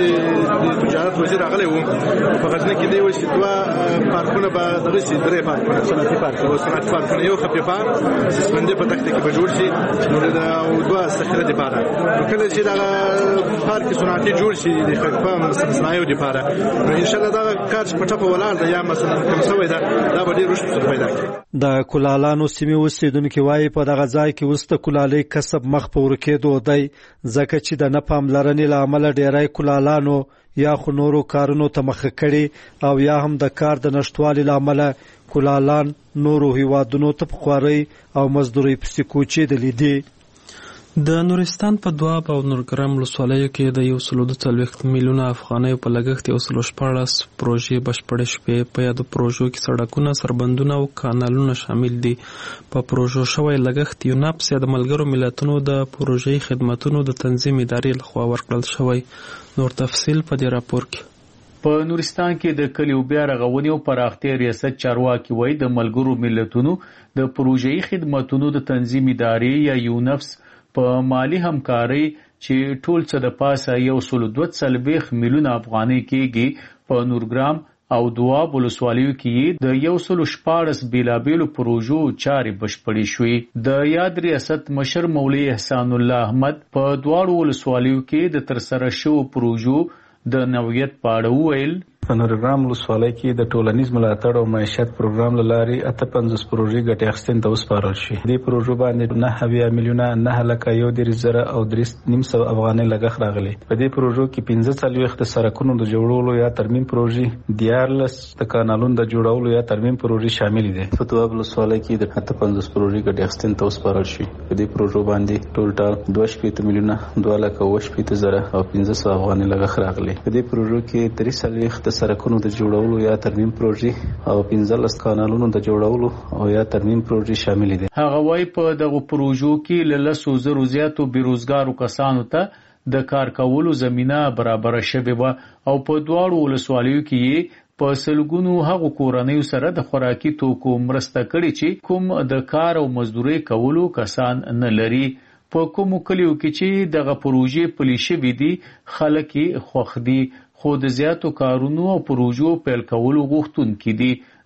تجارت وزیر راغلی و په غزنی کې دی و چې 2 پارکونه به دغه سي 3 پارکونه صنعتي پارکونه یو خپل پارک سسپندې په دغه کې به جوړ شي نو دا او 2 سخره دي پاره کله چې دا پارک صنعتي جوړ شي د خپل صنایعو لپاره ان شاء الله دا کار په ټاپه ولاړ دی یا مثلا کوم څه دا به ډیر رشد پیدا کوي. د کلالانو سیمې اوسیدونکو وایي په دغه ځای کې وسته کلالۍ کسب مخ په ورکېدو دی ځکه چې د نه پاملرنې له امله ډیری کلالانو یا خو نورو کارونو ته مخه کړي او یا هم د کار د نشټوالي له امله کلالان نورو هیوادونو ته په خوارۍ او مزدورۍ پسې کوچېدلي دي. د نورستان په دواب او نورګرام ولسوالیو کې د 140 میلیونه افغانیو په لګښت 114 پروژې بشپړې شوې. په یادو پروژو کې سړکونه، سربندونه او کانالونه شامل دي. په پروژو شوی لګښت یوناپس یا د ملګرو ملتونو د پروژې خدماتونو د تنظیم ادارې لخوا ورکړل شوی. نور تفصیل په دې راپور کې. په نورستان کې د کلیو بیا رغونې او پراختیا ریاست چارواکي وایي د ملګرو ملتونو د پروژې خدماتونو د تنظیم ادارې یا یوناپس په مالی همکاري چې ټول څه د پاسه 142 میلیونه افغانۍ کېږي په نورګرام او دواب ولسوالیو کې د 114 بیلابیلو پروژو چارې بشپړې شوې. د یاد ریاست مشر مولوي احسان الله احمد په دواړو ولسوالیو کې د ترسره شوو پروژو د نوعیت په اړه وویل. په نورګرام ولسوالۍ کې د ټولنیز ملاتړ او معیشت پروګرام له لارې 58 پروژې ګټې اخیستنې ته وسپارل شوې. دې پروژو باندې 9 میلیونه 9,1,000 او 3.5 افغانۍ لګښت راغلی. په دې پروژو کې 45 د سړکونو د جوړولو یا ترمیم پروژې، 14 د کانالونو د جوړولو یا ترمیم پروژې شامل دي. په دواب ولسوالۍ کې د 58 پروژې ګټې اخیستنې ته وسپارل شوې. په دې پروژو باندې ټول 2.8 میلیونه 2,28,000 او 1500 افغانۍ لګښت راغلی. په دې پروژو کې 340 سړکونو د جوړولو یا ترمیم پروژې او 15 کانالونو د جوړولو او یا ترمیم پروژې شامل دي. هغه وايي په دغه پروژو کې له 100,000 زیاتو بیروزګارو کسانو ته د کار کولو زمينه برابر شوه او په دواړو ولسوالیو کې په سلګونو هغو کورنیو سره د خوراکي توکو مرسته کړې چې کوم د کار او مزدوري کولو کسان نه لري. په کوم کلیو کې چې دغه پروژې پلي شوې دي خلک خوښ دي خو د زیاتو کارونو او پروژو پیل کولو غوښتونکي دي.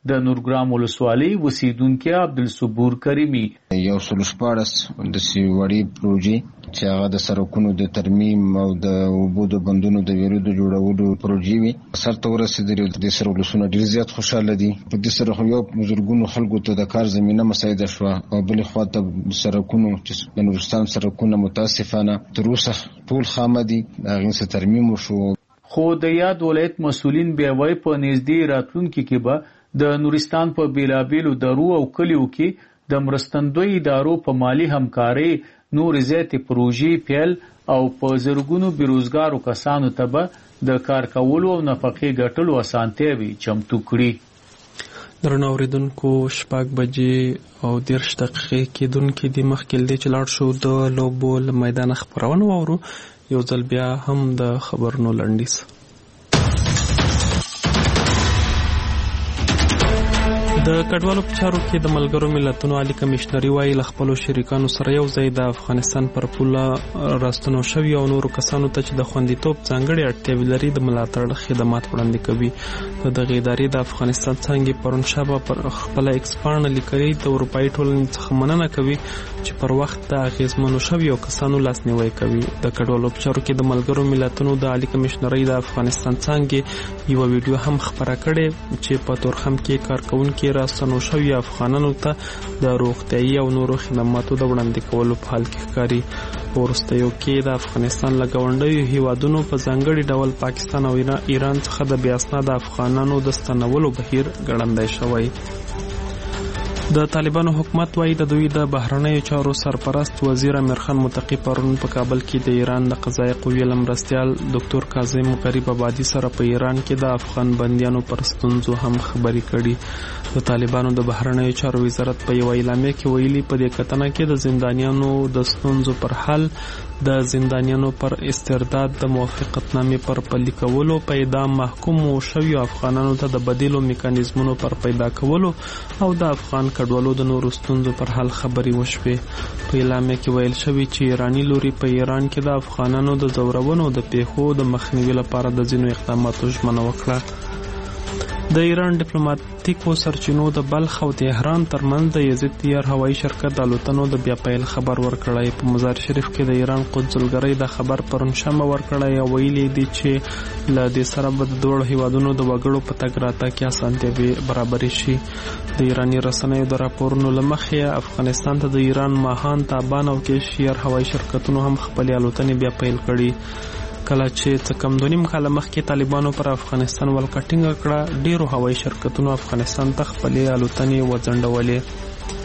د نورګرام ولسوالۍ اوسیدونکي عبدالصبور کریمي 114 د سیوړی پروژې چې هغه د سرکونو د ترمیم او د اوبو د بندونو د ویرو د جوړولو پروژې وي سرته ورسېدلې. د سر ولسونه ډېر زیات خوشاله دي. په دې سره خو یو بزرګونو خلکو ته د کار زمینه مساعده شوه او بلې خوا ته سرکونو چې د نورستان سرکونه متاسفانه تر اوسه ټول خامه دي هغې څه ترمیم وشو. خو د یاد ولایت مسؤلین بیا وایي په نږدې راتلونکي کې به د نورستان په بیلابیلو درو او کلیو کې د مرستندوی ادارو په مالی همکارۍ نور زیاتې پروژې پیل او په زرګونو بیروزګارو کسانو ته به د کار کولو او نفقې ګټلو اسانتیاوې چمتو کړي. درنو اوریدونکو 6 بجې او 10 دقیقې کېدونکې د مخکې له دې چې لاړ شو د لوبو له میدان خپرونه واورو یو ځل بیا هم د خبرونو لنډیز. د کډوالو په چارو کې د ملګرو ملتونو عالی کمشنري وايي له خپلو شریکانو سره یو ځای د افغانستان پر پوله راستنو شوي او نورو کسانو ته چې د خوندیتوب ځانګړې اړتیاوې لري د ملاتړ خدمات وړاندې کوي. د دغې ادارې د افغانستان څانګې پرون شبه پر خپله ایکس پاڼه لیکلي د اروپایي ټولنې څخه مننه کوي چې پر وخت د اغېزمنو شویو کسانو لاسنیوی کوي. د کډوالو په چارو کې د ملګرو ملتونو د عالی کمشنرۍ د افغانستان څانګې یوه ویډیو هم خپره کړې چې په تورخم کې کارکوونکي راستنو شوي افغانانو ته د روغتیايي او نورو خدماتو د وړاندې کولو په حال کې ښکاري. په وروستیو کې د افغانستان له ګاونډیو هیوادونو په ځانګړي ډول پاکستان او ایران څخه د بې اسناده افغانانو د ستنولو بهیر ګړندی شوی. د طالبانو حکومت وايي د دوی د بهرنیو چارو سرپرست وزیر امیر خان متقی پرون په کابل کې د ایران د قضایي قوې له مرستیال ډاکټر کاظم غریب آبادي سره په ایران کې د افغان بندیانو پر ستونزو هم خبرې کړي. د طالبانو د بهرنیو چارو وزارت په یوه اعلامیه کې ویلي په دې کتنه کې د زندانیانو د ستونزو پر حل، د زندانیانو پر استرداد، د موافقتنامې پر پلي کولو، په اعدام محکومو شویو افغانانو ته د بدیلو میکانیزمونو پر پیدا کولو او د افغان کډوالو د نورو ستونزو پر حل خبرې وشوې. په اعلامیه کې ویل شوي چې ایراني لوري په ایران کې د افغانانو د ځورونو د پیښو د مخنیوي لپاره د ځینو اقداماتو ژمنه وکړه. د ایران ډیپلوماټیکو سرچینو د بلخ او تهران ترمنځ د یزید طیار هوایي شرکت د الوتنو د بیا پیل خبر ورکړی. په مزار شریف کې د ایران قونسلګرۍ د خبر پرون شنبه ورکړی او ویلي دي چې له دې سره به د دواړو هیوادونو د وګړو په تګ راتګ کې اسانتیاوې برابرې شي. د ایراني رسنیو د راپورونو له مخې افغانستان ته د ایران ماهان، تابان او کیشیر هوایي شرکتونو هم خپلې الوتنې بیا پیل کړي. کله چې څه کم 2.5 کاله مخکې طالبانو پر افغانستان ولکه ټینګه کړه، ډیرو هوایي شرکتونو افغانستان ته خپلې الوتنې وځنډولې.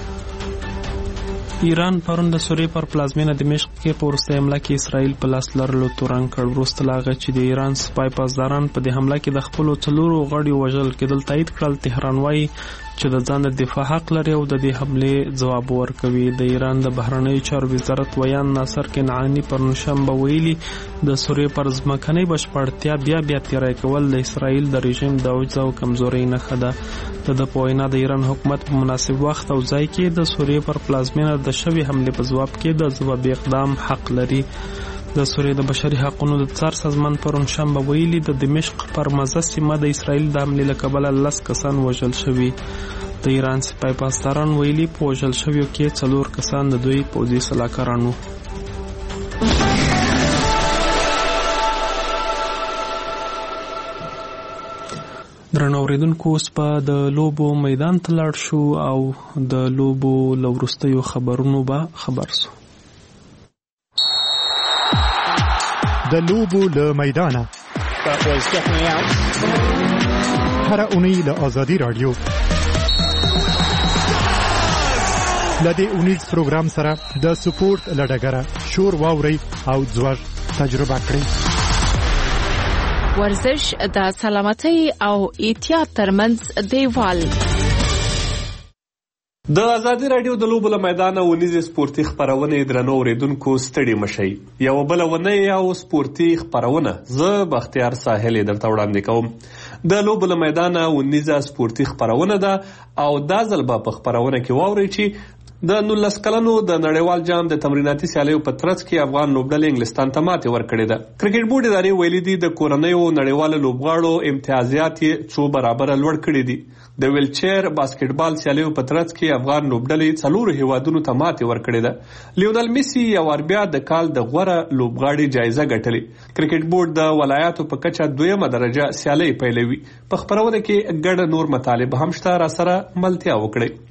ایران پرون د سوریې پر پلازمینه دمشق کې په وروستۍ حمله کې اسرائیل په لاس لرلو تورن کړ. وروسته له هغه چې د ایران سپای پاسداران په دې حمله کې د خپلو 4 غړیو وژل کېدل تایید کړل. تهران وایي چې د ځان د دفاع حق لري او د دې حملې ځواب ورکوي. د ایران د بهرنیو چارو وزارت ویان ناصر کنعانی پرون شنبه ویلي د سوریې پر ځمکنۍ بشپړتیا بیا تیری کول د اسرائیل د رژیم د عجز او کمزورۍ نښه ده. د په وینا د ایران حکومت په مناسب وخت او ځای کې د سوریې پر پلازمینه د شوې حملې په ځواب کې د ځوابي اقدام حق لري. د سوریې د بشري حقوقو د څار سازمان پرون شنبه ویلي د دمشق پر مزه سیمه د اسرائیل د حملې له کبله 10 کسان وژل شوي. د ایران سپای پاسداران ویلي په وژل شویو کې 4 کسان د دوی پوځي سلاکاران وو. درنو اوریدونکو اوس په د لوبو میدان ته لاړ شو او د لوبو له وروستیو خبرونو به خبر سو. د لوبو له میدانه هر اونۍ له آزادی رادیو لدې اونیز پروګرام سره د سپورت لډګره شور واوري او ځوړ تجربه کړئ. ورزش د سلامتۍ او احتیاط ترمنځ دیوال. د ازادي رادیو د لوبو له میدانه ونیزې سپورتي خپرونې درنو اوریدونکو ستړي مشئ. یو بل ونې او سپورتي خپرونه زه بختیار ساحل درته وړاندې کوم. د لوبو له میدانه ونیزه سپورتي خپرونه ده او دا ځل به په خپرونه کې واورئ چې د 19 کلنو د نړیوال جام د تمریناتي سیالیو په ترڅ کې افغان لوبډلې انګلستان ته ماتې ورکړې ده. کرکټ بورډ ادارې ویلي دي د کورنیو نړیوالو لوبغاړو امتیازات یې 2 برابره لوړ کړي دي. د ویلچیر باسکټبال سیالیو په ترڅ کې افغان لوبډلې 4 هیوادونو ته ماتې ورکړې ده. لیونل میسی یو وار بیا د کال د غوره لوبغاړي جایزه ګټلې. کرکټ بورډ د ولایاتو په کچه 2مه درجه سیالي پیلوي. په خبرونه کې ګډ نور مطالب هم شته، را سره ملتیا وکړئ.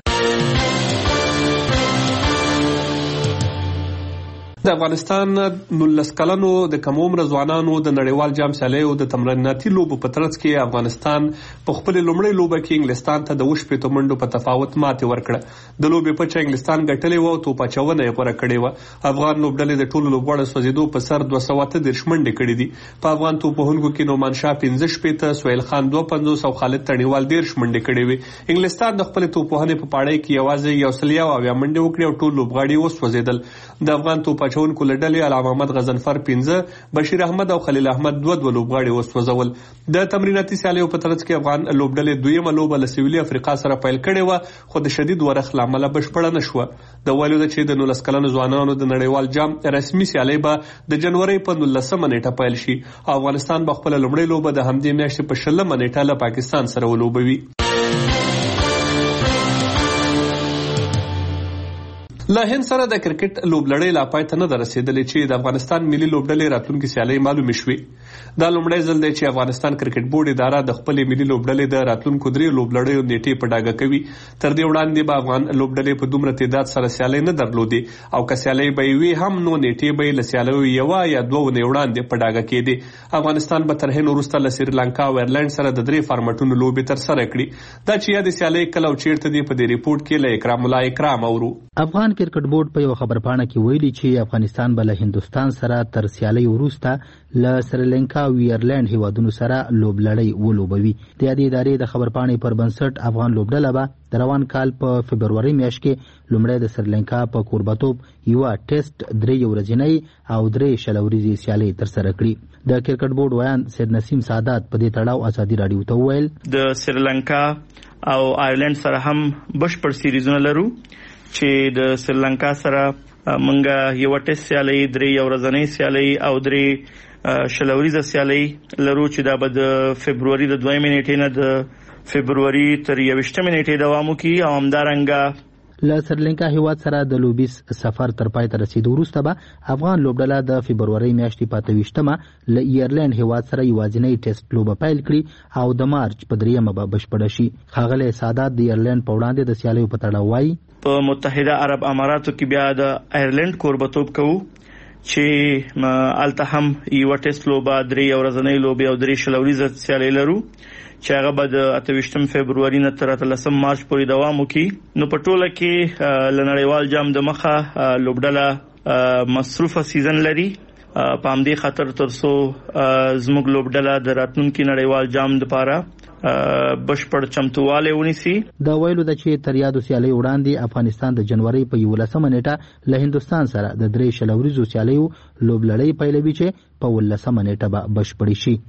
د افغانستان 19 کلنو د کم عمر ځوانانو د نړیوال جام سیالیو د تمریناتي لوبو په ترڅ کې افغانستان په خپل لومړی لوبه کې انګلستان ته د 20 منډو په تفاوت ماتې ورکړه. د لوبې په چا انګلستان ګټلې و او توپ اچونه یې غوړه کړې و. افغان لوبډلې د ټولو لوبغاړو سوځېدو په سر 230 منډې کړې دي. په افغان توپوهونکو کې نومان شاه 15 سهیل خان 52 او خالد تڼیوال 10 منډې کړې وي. انګلستان د خپل توپوهنې په پاړۍ کې یوازې 100 منډې وکړې او ټول لوبغاړي وسوځېدل. د افغان توپ اچونکو لډلې علامه محمد غضنفر 15، بشیر احمد او خلیل احمد 2 لوبغاړي وسوځول. د تمریناتي سیالیو په ترڅ کې افغان لوبډلې 2مه لوبه له سویلي افریقا سره پیل کړې و، خو د شدید ورخ له امله بشپړه نشوه. د ویلو ده چې د 19 کلنو ځوانانو د نړیوال جام رسمي سیالي به د جنوري په 19مه نیټه پیل شي. افغانستان به خپل لومړی لوبه د همدې میاشتې په 20مه نیټه له پاکستان سره ولوبوي. له هند سره د کرکټ لوبلړۍ لا پای ته نه رسیدلې چې د افغانستان ملي لوبډلې راتلونکي سیالۍ معلومې شوې. دا لومړی ځل دی چې افغانستان کرکټ بورډ اداره د خپل ملي لوبډلې د راتلونکو 3 لوبلړیو نیټې په ډاګه کوي. تر دې وړاندې به افغان لوبډلې په دومره تعداد سره سیالۍ نه درلودې او که سیالۍ به وي هم نو نیټې به له سیالیو 1 یا 2 نه وړاندې په ډاګه کېدې. افغانستان به تر هند وروسته له سریلانکا او ایرلند سره د 3 فارمټونو لوبې تر سره کړي. دا چې د سیالۍ کله او چیرته دی په دې ریپورت کې له اکرام الله اکرام اورو. افغان کرکټ بورډ په یو خبرپاڼه کې ویلي چې افغانستان به له هندستان سره تر سیالۍ وروسته له سریلانکا او ایرلند هیوادونو سره لوبلړۍ ولوبوي. د دې ادارې د خبرپاڼې پر بنسټ افغان لوبډله به د روان کال په فبروري میاشت کې لومړی د سریلانکا په کوربتوب یو ټیسټ 3 ورځنۍ او 3 شلوريزي سیالۍ تر سره کړي. د کرکټ بورډ ویان سید نسیم سادات په دې تړاو ازادي رادیو ته وویل د سریلانکا او ایرلند سره هم بشپړ سیریزونه لرو چې د سریلانکا سره منګه یو ټیسټ سیالۍ 3 ورځنۍ سیالۍ او 3 شلوريزه سیالۍ لرو چې دا به د فبروري د 2 نیټې نه د فبروري تر 21 نیټې دوام کوي. او همدارنګه له سریلانکا هیواد سره د لوبیس سفر تر پای ته رسیدو وروسته به افغان لوبډله د فبروري میاشتې په 28مه له ایرلند هیواد سره یوازینی ټیسټ لوبه پیل کړي او د مارچ په 3مه به بشپړه شي. ښاغلی سادات د ایرلند په وړاندې د سیالیو په تړاو وایي په متحده عرب اماراتو کې بیا د ایرلند کوربتوب کوو چې الته هم یو ټیسټ لوبه 3 ورځنۍ لوبه او 3 شلوريزه سیالۍ لرو چې هغه به د 28 فبروري نه تر 13 مارچ پورې دوام وکړي. نو په ټوله کې لنړیوال جام د مخه لوبډله مصروفه سیزن لري. په همدې خاطر ترڅو زموږ لوبډله د راتلونکي نړیوال جام لپاره بشپړ چمتواله ونیسي. دا ویلو د چې تر یادو سیالۍ وړاندې افغانستان د جنوري په 11مه نیټه له هندستان سره د 3 شلوريزو سیالیو لوبلړۍ پیلوي چې په 19مه نیټه به بشپړ شي.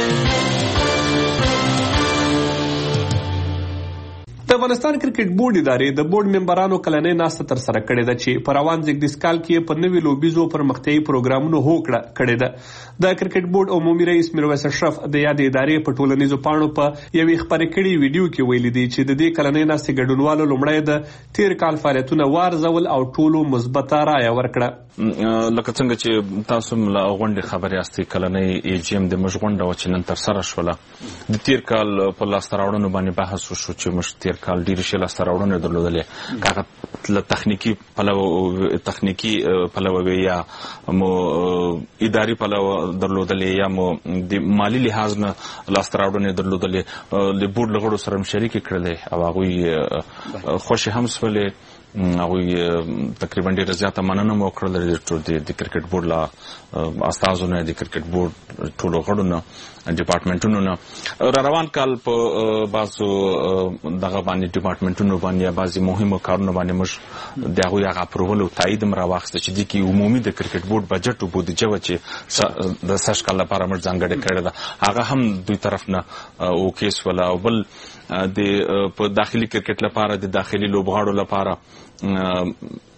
د افغانستان کرکټ بورډ ادارې د بورډ ممبرانو کلنۍ ناسته تر سره کړې ده چې په روان زیږدیز کال کې په نوي لوبیزو پرمختیایي پروګرامونو هوکړه کړې ده. د کرکټ بورډ عمومي رئیس میرویس اشرف د یاد ادارې په ټولنیزو پاڼو په یوې خبرې کړې ویډیو کې ویلي دی چې د دې کلنۍ ناستې ګډونوالو لومړی د تیر کال فعالیتونه وارزول او ټولو مثبته رایه ورکړه. لکه څنګه چې تاسو له غونډې خبرې استي کلنۍ ایجیم د مشغونډه و چې نن تر سره شوله. د تیر کال په لاس راوړنو باندې بحث وشو چې مش تیر کال ډیر شل سراوړنه درلودلې کاغه له تخنیکی پلوه یا مو اداري پلوه درلودلې یا مو د مالی لحاظ نه لاس راوړنه درلودلې د بورډ لغړو سره شریک کړل او هغه خوشي هم سولې هغه تقریبا ډیر زیاته مننه مو کړل د کرکټ بورډ لا استازونه د کرکټ بورډ ټولو غړو ډپارټمنټونو نه را روان کال په باسو دغه باندې ډپارټمنټونو باندې بازي مهمه کارونه باندې مش دغه هغه اپروول او تایید مر واخسته چې د کی عمومي د کرکټ بورډ بجټ او بودیجه و چې د سش کال لپاره مر ځانګړی کړی دا هغه هم دوی طرف نه او کیس ولا او بل د په داخلي کرکټ لپاره د داخلي لوبغاړو لپاره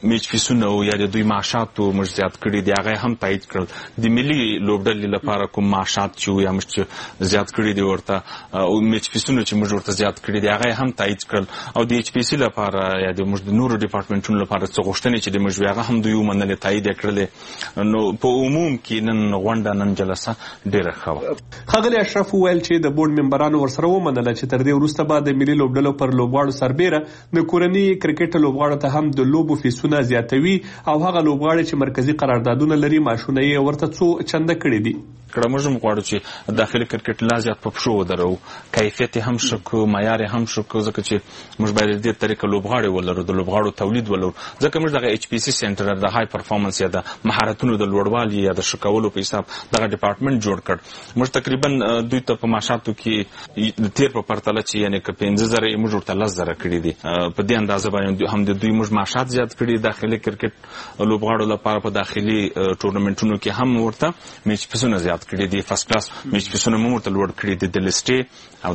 میچ فیسونه او یا د دوی معاشات موږ زیات کړي دي هغه هم تایید کړل د ملي لوبډلې لپاره کوم معاشات چې یا موږ زیات کړي دي ورته او میچ فیسونه چې موږ ورته زیات کړي دي هغه هم تایید کړل او د ایچ پی سي لپاره یا د موږ د نورو ډپارټمنټونو لپاره څه غوښتنې چې د موږ هغه هم دوی ومنلې تایید کړل نو په عموم کې نن غونډه نن جلسه ډیره ښه وه. ښاغلي اشرف وویل چې د بورډ ممبرانو ورسره ومنله چې تر دې وروسته به د ملي لوبډلو پر لوبغاړو سربیره د کورني کرکټ لوبغاړو ته هم د لوبو فیسونه زیاتوي او هغه لوبغاړي چې مرکزی قراردادونه لري معاشونه یې ورته څو چنده کړي دي. موږ هم غواړو چې داخلي کرکټ لا زیات په پښو ودرو کیفیت هم ښه کړو معیار هم ښه کړو ځکه چې موږ باید د دې طریقه لوبغاړي ولرو د لوبغاړو تولید ولرو ځکه موږ دغه ایچ پی سي سنټر د های پرفارمنس یا د مهارتونو د لوړوالي یا د ښه کولو په حساب دغه ډپارټمنټ جوړ کړ. موږ تقریبا دوی ته په معاشاتو کې د تیر په پرتله چې یعنې که 15,000 موږ ورته 10,000 کړي دي په دې اندازه باندې هم د دوی موږ معاشات زیات کړي داخلي کرکټ لوبغاړو لپاره په داخلي ټورنمنټونو کې هم ورته میچ فیسونه زیات کړي دي فرست کلاس میچ فیسونه مو ورته لوړ کړي دي د لیسټې او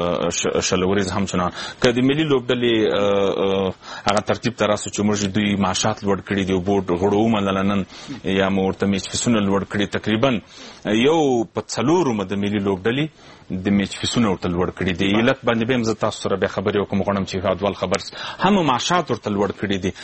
د شلوریز هم چنان که د ملي لوبډلې هغه ترتیب ته راسو چې موږ دوی معاشات لوړ کړي دي بورډ غړو ومنله نن یا مو ورته میچ فیسونه لوړ کړي تقریبا یو په 4 د ملي لوبډلې د میچ فیسونه ورته لوړ کړي دي. علت باندې به هم زه تاسو سره بیا خبرې وکړم غواړم چې هادوال خبر هم معاشات ورته لوړ کړي دي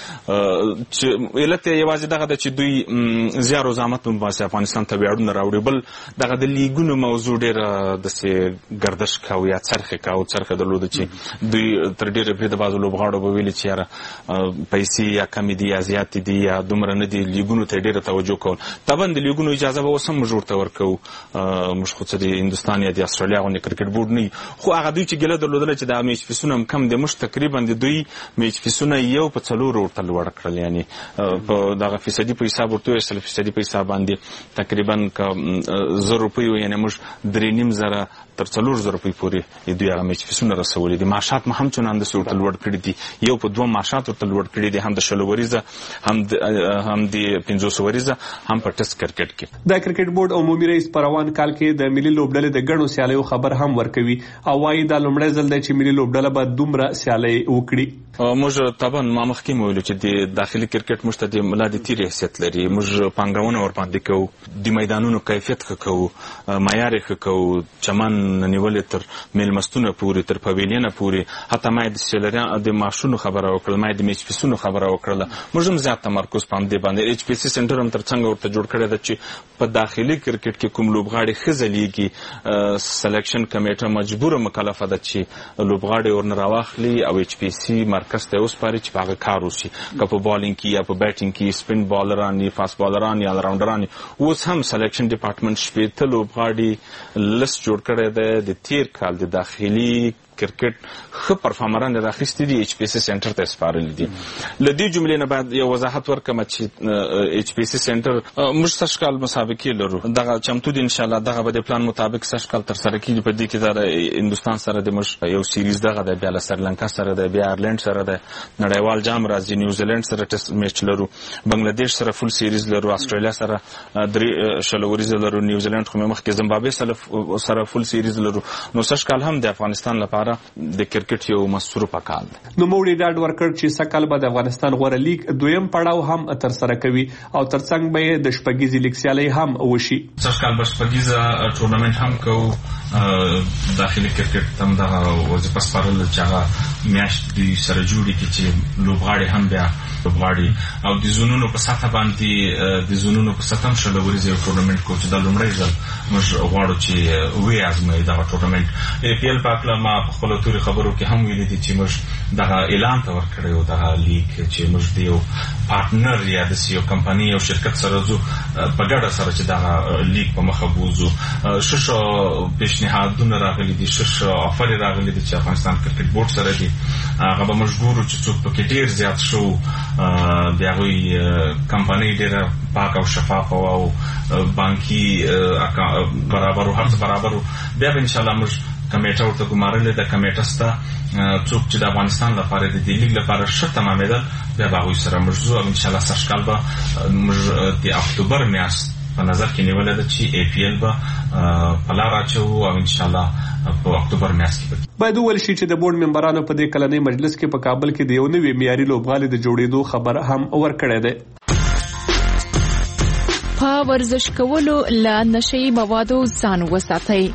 چې علت یوازې دغه ده چې دوی زیار او زحمت وباسي افغانستان ته ویاړونه راوړي بل دغه د لیګونو موضوع ډېره داسې ګردش کاوه یا څرخې درلوده چې دوی تر ډېره برید بعضو لوبغاړو به ویلي چې یاره پیسې یا کمې دي یا زیاتې دي یا دومره نه دي لیګونو ته یې ډېره توجه کول طبعا د لیګونو اجازه به اوس هم موږ ورته ورکوو موږ خو څه د هندوستان یا د استرالیا غوندې کرکټ بورډ نه خو هغه دوی چې ګیله درلودله چې دا میچ فیسونه هم کم دي موږ تقریبا د دوی میچ فیسونه یو په 4 ورته لوړ کړل یعنې په دغه فیصدي په حساب ورته 100% په حساب باندې تقریبا که 1,000 روپۍ یعنې موږ 3,500 تر 4,000 روپۍ پورې دوی هغه میچ فیسونه رسولي دي. معاشات هم چنان داسې ورته لوړ کړي دي یو په 2 معاشات ورته لوړ کړي دي هم د 100 وریزه هم د 500 وریزه هم په ټیسټ کرکټ کې. د کرکټ بورډ عمومي رئیس په روان کال کې د ملي لوبډلې د ګڼو سیالیو خبر هم ورکوي او وايي دا لومړی ځل دی چې ملي لوبډله به دومره سیالۍ وکړي. موږ طبعا ما مخکې ویلو چې د داخلي کرکټ موږ ته د ملا د تیر حیثیت لري موږ پانګونه ورباندې کوو د میدانونو کیفیت ښه کوو معیار یې ښه کوو چمن نیولې تر میلمستونه پورې تر پویلینه پورې حتی ما د سیلریان د ماشونو خبره وکړل ما د میچ فیسونو خبره وکړله موږ هم زیات تمرکز په همدې باندې ایچ پی سي سنټر هم تر څنګه ورته جوړ کړی ده چې په داخلي کرکټ کې کوم لوبغاړي ښه ځلیږي سلیکشن کمیټه مجبوره مکلفه ده چې لوبغاړي ورنه راواخلي او ایچ پی سي مرکز ته وسپاري چې په هغه کار وشي که په بالینګ کې یا په بیټینګ کې سپین بالران یا فاست بالران یا راونډران اوس هم سلیکشن ډپارټمنټ 15 لوبغاړي لست جوړ کړی دی د تیر کال د داخلي کرکټ ښه پرفارمران راخیستي دي ایچ پی سي سنټر ته سپارلي دي. له دې جملې نه باید یو وضاحت ورکړم چې ایچ پی سي سنټر موږ سږ کال مسابقې لرو دغه چمتو دي انشاءالله دغه به د پلان مطابق سږ کال ترسره کېږي په دې کې د هندوستان سره د موږ یو سیریز دغه دی بیا له سریلانکا سره دی بیا آیرلینډ سره دی نړیوال جام راځي نیوزیلینډ سره ټیسټ میچ لرو بنګلادیش سره فول سیریز لرو استرالیا سره 3 وریزه لرو نیوزیلینډ خو مخکې زمبابوې سره فول سیریز لرو نو سږ کال هم د افغانستان لپاره د کرکټ یو مصروفه کال دی. نو موږ ډاډ ورکړ چې سکل به د افغانستان غوره لیګ دویم پړاو هم ترسره کوي او ترڅنګ به د شپږیزې لیګ سیالۍ هم وشي. سږ کال به شپږیزه ټورنمنټ هم کوو داخلي کرکټ هم دغه وظیفه سپارله چې هغه میاشت دوی سره جوړې کړي چې لوبغاړي هم بیا لوبغاړي او د زونونو په سطح باندې د زونونو په سطح هم شلوریز یو ټورنمنټ کوو چې دا لومړی ځل موږ غواړو چې وی ازمایي دغه ټورنمنټ ای پی ایل په هکله ما په خپلو تورې خبرو کې هم ویلي دي چې موږ دغه اعلان ته ورکړی و دغه لیګ چې موږ د یو پارټنر یا داسې یو کمپنۍ یو شرکت سره ځو په ګډه سره چې دغه لیګ په مخه بوځو ښه پیشنهادونه راغلي دي ښه افرې راغلي دي چې افغانستان کرکټ بورډ سره دي هغه به موږ ګورو چې څوک پکې ډېر زیات شو د هغوی کمپنۍ ډېره پاک او شفافه او بانکي برابر هر څه برابر بیا به انشاءالله موږ کمیټه ورته ګمارلې ده کمیټه سته څوک چې د افغانستان لپاره د دې لیګ لپاره ښه تمامېدل بیا به هغوی سره موږ ځو او انشاءالله سږ کال به موږ د اکتوبر میاشت په نظر کې نیولې ده چې APL به په لار اچو او ان شاء الله په اکتوبر میاشت کې باید وویل شي چې د بورډ ممبرانو په دې کلنۍ مجلس کې په کابل کې د یو نوي معیاري لوبغالي د جوړېدو خبر هم ورکړی دی. په ورزش کولو له نشئی موادو ځان وساتئ.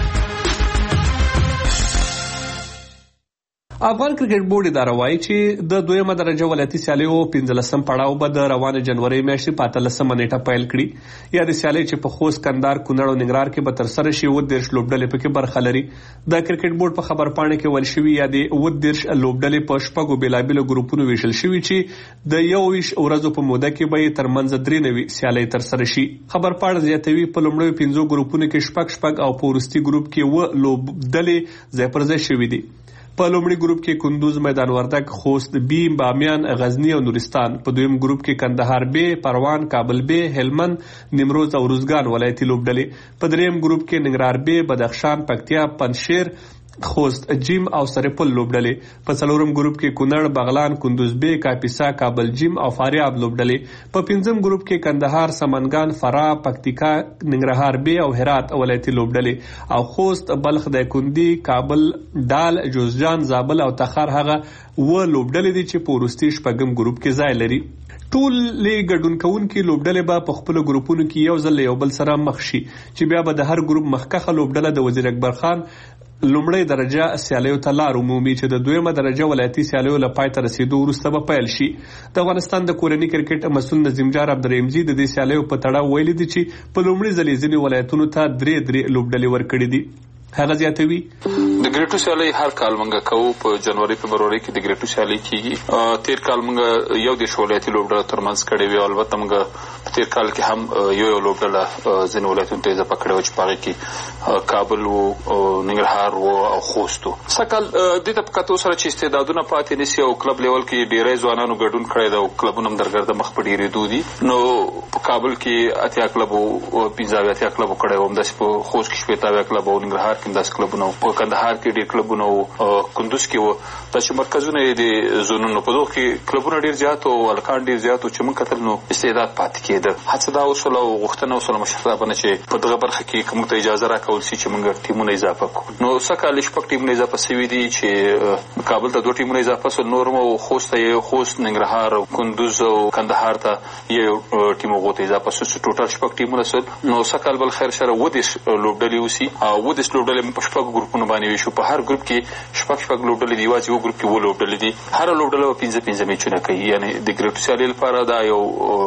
افغان کرکټ بورډ اداره وایي چې د دویمه درجه ولایتي سیالیو 15 پړاو به د روانه جنوري میاشتې په 13 نیټه پیل کړي. یا د سیالي چې په خوست، کندهار، کونړ او ننګرهار کې به ترسره شي 30 لوبډلې پکې برخه لري. د کرکټ بورډ په خبرپاڼه کې ویل شوي یا د 30 لوبډلې په شپږو بیلابیلو ګروپونو ویشل شوي چې د 21 ورځو په موده کې به ترمنځ 93 سیالي ترسره شي. خبرپاڼه زیاتوي په لومړیو 5 ګروپونو کې شپږ او په وروستي ګروپ کې 9 لوبډلې ځای پر ځای شوي دي. په لومړي ګروپ کې کندوز، میدان وردګ، خوست، بیم، بامیان، غزنی او نورستان. په دویم ګروپ کې کندهار بی، پروان، کابل بی، هلمند، نیمروز او روزګان ولایتي لوبډلې. په دریم ګروپ کې ننګرهار بی، بدخشان، پکتیا، پنجشیر، خوست، جیم او سرپل لوبډلې. په څلورم ګروپ کې کونړ، بغلان، کندوز بی، کاپیسا، کابل جیم او فاریاب لوبډلې. په پنځم ګروپ کې کندهار، سمنګان، فراه، پکتیکا، ننګرهار بی او هرات ولایتي لوبډلې. او خوست، بلخ، دایکندي، کابل، ډال، جوزجان، زابل او تخار هغه لوبډلې دي چې په وروستي شپږم ګروپ کې ځای لري. ټول ګډون کوونکي لوبډلې به په خپل ګروپونو کې یو ځل یو بل سره مخ شي چې بیا به د هر ګروپ مخکخه لوبډله د وزیر اکبر خان لومړی درجه سیالیو ته لار عمومي چې د دویمه درجه ولایتي سیالیو له پای ته رسیدو وروسته به پیل شي. د افغانستان د کورني کرکټ مسؤل نظیم جار عبدالرحیمزي د دې سیالیو په تړاو ویلي دي چې په لومړي ځل ځینې ولایتونو ته 3 لوبډلې ورکړي دي. هغه زیاتوي د ګریټو سیالي هر کال منګه کوو په جنوري فبروري کې د ګریټو سیالي کیږي. تیر کال منګه یو د ولایتي لوبډله ترمنځ کړي وی. البته منګه په تیر کال کې هم یو لوبډله ځینې ولایتونو ته اضافه کړې و چې پاره کې کابل او ننګرهار او خوست. سکل د دې په کتو سره چې استعدادونه پاتې نشي او کلب لیول کې ډېرې ځوانانو ګډون کړی دا او کلبونه هم درګرده مخ په ډېرې دودي. نو په کابل کې 80 کلب او 85 کلب کړی و، هم د خوست کې 70 کلب او ننګرهار کې 10 کلبونه، په کندهار کې ډېر کلبونه او کندوز کې و. دا چې مرکزونه د زونونو په دوه کې کلبونه ډېر زیات او الکان ډېر زیات او چې موږ کتل نو استعداد پاتې کېده. هڅه دا وسوله او غوښتنه وسوله مشرتابه چې په دغه برخه کې کوم ته اجازه راکول شي چې موږ ټیمونه اضافه کړو. نو سکه لشپک ټیمونه اضافه شوي دي چې کابل ته 2 ټیمونه اضافه شول، نور مو خوست ته خوست، ننګرهار او کندوز او کندهار ته یو ټیم غوته اضافه شو، ټوټل 6 ټیمونه شول. نو سکه بل خیر سره 10 لوبډلې وسی او 10 لوبډلې په 6 ګروپونو باندې وشو. په هر ګروپ کې 6 لوبډلې دی، واځي یو ګروپ کې 2 لوبډلې دي. هر لوبډله 15 میچونه کوي. یعنی د ګریټو سیالي لپاره دا یو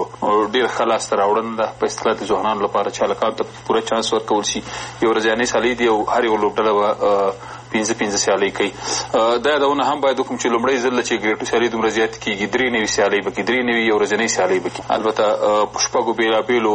ډیر خلاص تر اورن ده په اصطلاح د ځوانانو لپاره چې لکه ته پوره چانس ورکول شي. یو ورځې سیالي دی او هر یو لوبډله 15 سیالي کوي. دا دونه هم باید کوم چې لومړی ځل چې ګریټو سیالي دومره زیات کیږي 3 سیالي بکی 3 یو ورځې سیالي بکی. البته پښپاګو بیلابیلو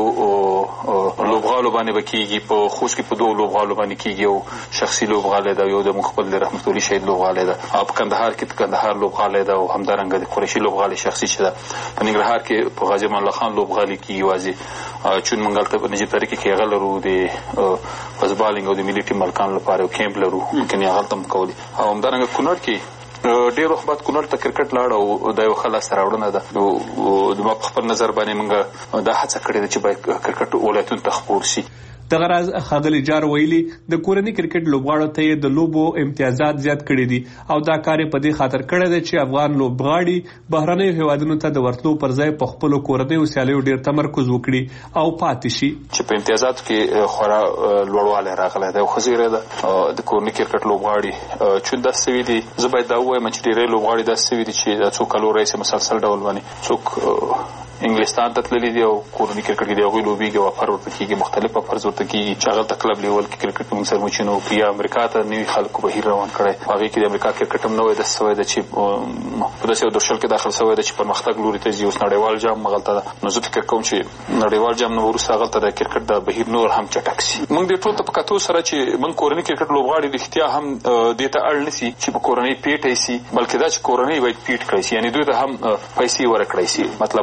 لوبغالو باندې بکیږي. په خوست کې په 2 لوبغالو باندې کیږي او شخصي لوبغاله دا یو د مخبل رحمت الله شهید لوبغاله ده. په کندهار کې کندهار لوبغاله ده او همدارنګه د قریشي لوبغاله شخصي چې ده. په ننګرهار کې په غازی امان الله خان لوبغالي کیږي واځي چون منګل ته نجیب طریقې کې غلرو د فزبالینګ او د ملي ټیم ملکان لپاره کیمپ لرو ممکن یې غلطم کولی. او همدارنګه کونړ کې ډېر وخت بعد کونړ ته کرکټ لاړ او دا یو خلاص راوړنه ده. نو د خپل نظر باندې موږ دا هڅه کړې ده چې باید کرکټ ولایتونو ته خپور شي. دغه راز ښاغلي جار ویلي د کورني کرکټ لوبغاړو ته د لوبو امتیازات زیات کړي دي او دا کار په دې خاطر کړی دی چې افغان لوبغاړي بهرنیو هیوادونو ته د ورتلو پر ځای په خپل کورنیو سیالیو ډیر تمرکز وکړي او پاتې شي. چې په امتیازاتو کې خورا لوړوالی راغلی دی او خزیره ده د کورني کرکټ لوبغاړي چې داسې سوي دي. زه باید دا ووایم چې ډېری لوبغاړي داسې سوي دي چې دا څو کالو راهیسې مسلسل ډول باندې څوک انګلستان ته تللی دی او کورني کرکټ کې دی هغوی لوبېږي او افر ورته کېږي، مختلف افرز ورته کېږي چې هغلته کلب لیول کې کرکټ موږ سره مچینو کړي. یا امریکا ته نوي خلکو بهیر روان کړی، هغې کې د امریکا کرکټ هم نوی داسې سوی ده چې په داسې یو درشل کې داخل سوی ده چې پرمختګ لوري ته ځي. اوس نړیوال جام هغلته ده. نو زه فکر کوم چې نړیوال جام نه وروسته هغلته د کرکټ د بهیر نور هم چټک شي. موږ دې ټول ته په کتو سره چې موږ کورني کرکټ لوبغاړي رښتیا هم دې ته اړ نه سي چې په کورنۍ پیټی سي، بلکې دا چې کورنۍ باید پیټ کړی سي، یعنې دوی ته هم پیسې ورکړی سي. مطلب مې دا ده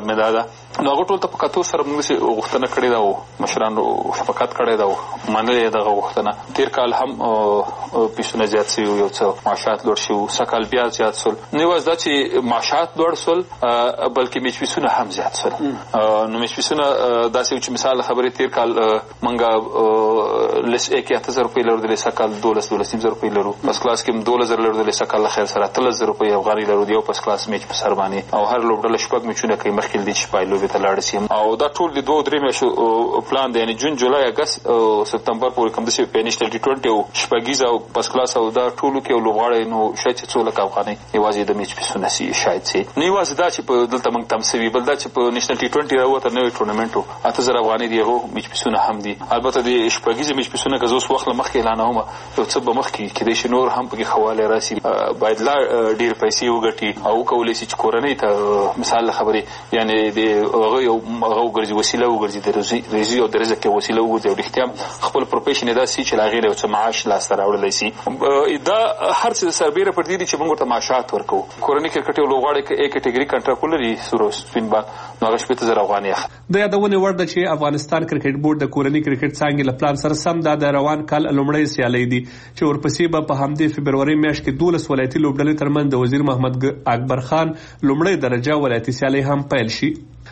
نو هغه ټول ته په کتو سره موږ غوښتنه کړې ده او مشرانو شفقت کړې ده او منلې دغه غوښتنه. تیر کال هم پیسونه زیات شوي یو څه معاشات لوړ شو، سکال بیا زیات شول. نه یوازې دا چې معاشات لوړ شول بلکې میچ پیسونه هم زیات شول. نو میچ پیسونه داسې چې مثال خبرې تیر کال موږ لس 1000 روپۍ لرو، د سکال 12,000 روپۍ لرو، پس کلاس کې 2000 لرو، د سکال خیر سره 3000 روپۍ افغاني لرو د یو پس کلاس میچ په سر باندې، او هر لوبډله شپږ میچونه کوي مخکې دې چې پایلوبې ته لاړ شي. او دا ټول د 2-3 میاشتو پلان دی، یعنی جون جولای اگست او سپتمبر پورې کوم د پینشنل ټي20 او شپږیز او پس کلاس او دا ټولو کې لوبغاړي نو شاید 2 لک افغاني یوازې د میچ پیسونه سي شاید سي. نه یوازې دا چې په دلته موږ تمسوي، بل دا چې په نېشنل ټي20 راوته نوې ټورنمنټ 8000 افغاني دی هغه میچ پیسونه هم دي. البته د شپږیز میچ پیسونه که زوس وخت مخکې اعلانوم یو څه به مخکې کې د شنور هم په حواله راسي، باید لا ډیر پیسې وګټي او کولای شي چې کورنۍ ته مثال خبرې یعنی د هغه یو ګرځي وسیله وګرځي د رزق او د رزق کې وسیله وګرځي او اختیار خپل پروفیشن دا سي چې لاغې له څه معاش لاس راوړل شي. دا هر څه سربېره پر دې چې موږ ته معاشات ورکو. کورنۍ کرکټ یو لوغاړي کې یک کټګوري کنټراکټ لري سورو سپین با نو هغه 7000 افغاني. د یادونه ورده چې افغانستان کرکټ بورډ د کورنۍ کرکټ څنګه له پلان سره سم د روان کال لومړی سیالي دي چې ورپسې به په همدې فبرवरी میاشت کې 12 ولایتي لوبډلې ترمن د وزیر محمد اکبر خان لومړی درجه ولایتي سیالي هم پیل شي.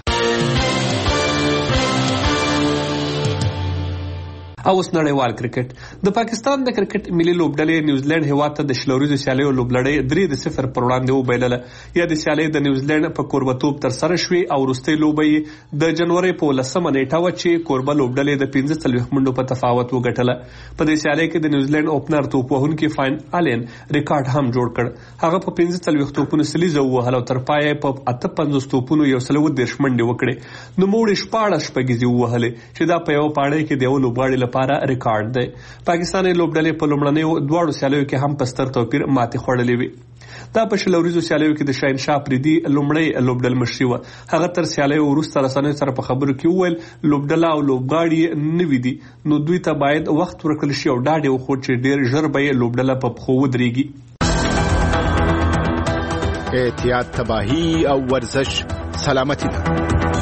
او اوس نړیوال کرکټ. د پاکستان د کرکټ ملي لوبډلې نیوزیلند هیواد ته د شلوریزو سیالیو لوبلړۍ 3-0 پر وړاندې وبایلله. یا د سیالۍ د نیوزیلند په کوربتوب تر سره شوې او وروستۍ لوبه د جنوري په 10مه نیټه و چې کوربه لوبډلې د 15 منډو په تفاوت وګټله. په دې سیالۍ کې د نیوزیلند اوپنر توپ وهونکي فاین آلن ریکارډ هم جوړ کړ. هغه په 15 توپونو سلیزه وهله او تر پایه په 58 توپونو 130 منډې وکړې. نو موږ 14 شپږیزې وهلې چې دا په یو پاړۍ کې د یو لوبغاړي لپاره ریکارډ دی. پاکستاني لوبډلې په لومړنیو دواړو سیالیو کې هم په ستر توپیر ماتې خوړلې وي. دا په شلوریزو سیالیو کې د شاهنشاه پریدي لومړی لوبډل مشري و. هغه تر سیالیو وروسته رسنیو سره په خبرو کې وویل لوبډله او لوبغاړي نوي دي نو دوی ته باید وخت ورکړل شي او ډاډ یې وخوړ چې ډیر ژر به یې لوبډله په پښو ودرېږي. احتیاط تباهي او ورزش سلامتی ده.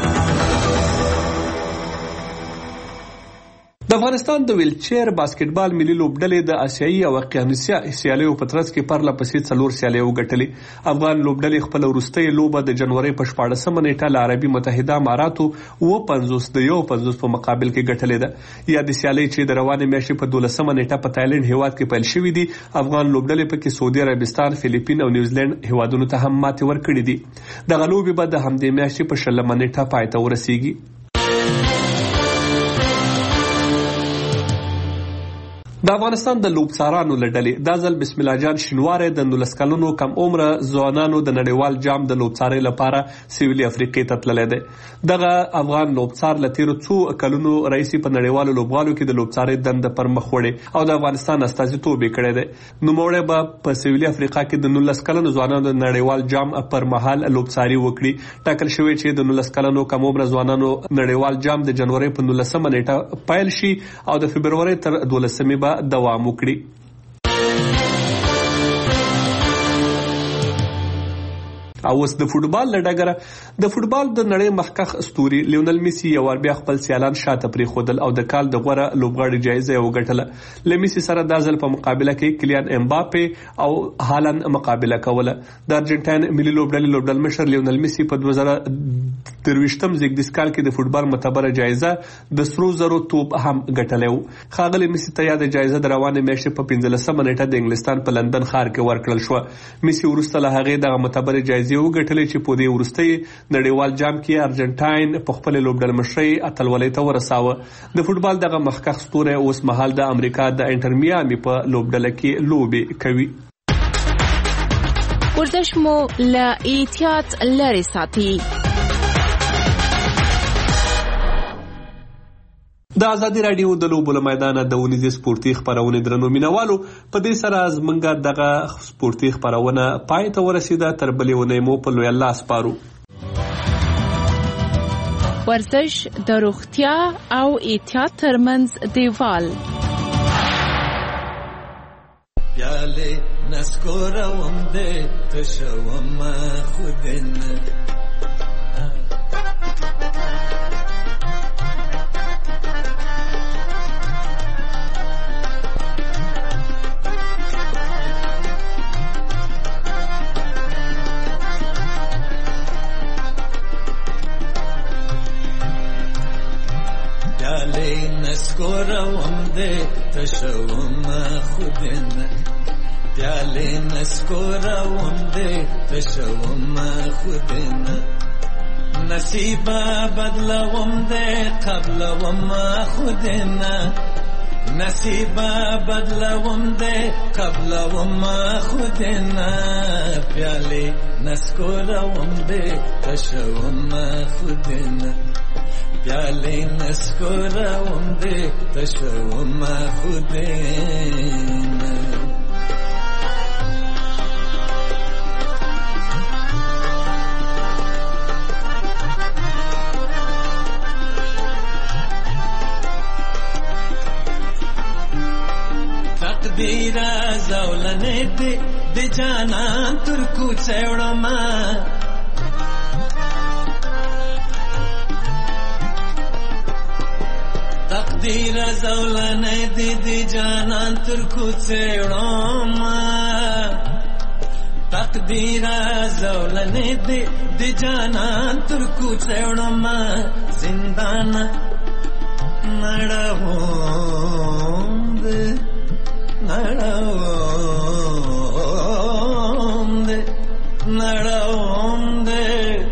د افغانستان د ویلچیر باسکټبال ملي لوبډلې د آسیایي او اقیانوسیا سیالیو په ترڅ کې پرله پسې 4 سیالۍ وګټلې. افغان لوبډلې خپل وروستۍ لوبه د جنوري په 14مه نیټه له عربي متحده اماراتو 50 د 150 په مقابل کې ګټلې ده. یا د سیالۍ چې د روانې میاشتې په 12مه نیټه په تایلند هیواد کې پیل شوې دي افغان لوبډلې په کې سعودي عربستان، فلیپین او نیوزیلند هیوادونو ته هم ماتې ورکړې دي. د غلوبې به د همدې میاشتې په 16مه نیټه پای ته ورسیږي. د افغانستان د لوبڅارانو لډلې د ځل بسم الله جان شینواری د 19 کلونو کم عمره ځوانانو د نړیوال جام د لوبڅارۍ لپاره سویلي افریقې ته تللی دی. دغه افغان لوبڅار له تیرو څو کلونو راهیسې په نړیوالو لوبغالو کې د لوبڅارۍ دنده پر مخ وړې او د افغانستان استازیتوب یې کړی دی. نوموړی به په سویلي افریقا کې د 19 کلونو ځوانانو د نړیوال جام پر مهال لوبڅاري وکړي. ټاکل شوی چې د 19 کلونو کم عمره ځوانانو نړیوال جام د جنوري په 19مه نیټه پیل شي او د فبرवरी تر 12مې به دوام وکړي. او اوس د فوټبال لډګره د فوټبال د نړۍ مخکخ اسطوري لیونل میسی یو ور بیا خپل سیالان شاته پرې خودل او د کال د غوړه لوبغاړي جایزه وګټله. لمیسی سره د ځل په مقابله کې کلیان امباپه او هالند مقابله کوله. د ارجنټاین ملي لوبډل مشر لیونل میسی په 2023م زیږدیز کال کې د فوټبال معتبره جایزه د سرو زرو توپ هم ګټلې. خاغلی میسی ته یاد جایزه د روانې میاشتې په 15مه نیټه د انګلستان په لندن ښار کې ورکړل شو. میسی ورسته له هغه د معتبره جایزه وګټلې چې په دې وروستي نړیوال جام کې ارجنټاین په خپل لوبډل مشرۍ اتلولۍ ته ورساوه. د فوټبال دغه مخکخ ستوری اوس مهال د امریکا د انټر میامي په لوبډله کې لوبې کوي. ورزش مو له احتیاط لرې ساتي. د ازادي رادیو د لوبو له میدانه د ونیزې سپورتي خبرونه درنو مینوالو په دې سره زمونږ دغه سپورتي خبرونه پای ته ورسیده. تر بلې ونې مو په لوی الله سپارو. ورزش د روغتیا او احتیاط ترمنځ دیوال. پیاله نسکورم دې تشوم خودن پیاله نسکورم ده تشوم خودنا پیاله نسکورم ده تشوم خودنا نصیبا بدلوم ده قبلوم خودنا نصیبا بدلوم ده قبلوم خودنا پیاله نسکورم ده تشوم خودنا پیاله نسکورم ده تشوم خودنا تقدیرا زولنه ده جانان ترکو چوڑما تقدیرا زولنه ده جانان ترکو چوڑما تقدیرا زولنه ده جانان ترکو چوڑما زندان نڑاون ده نڑاون ده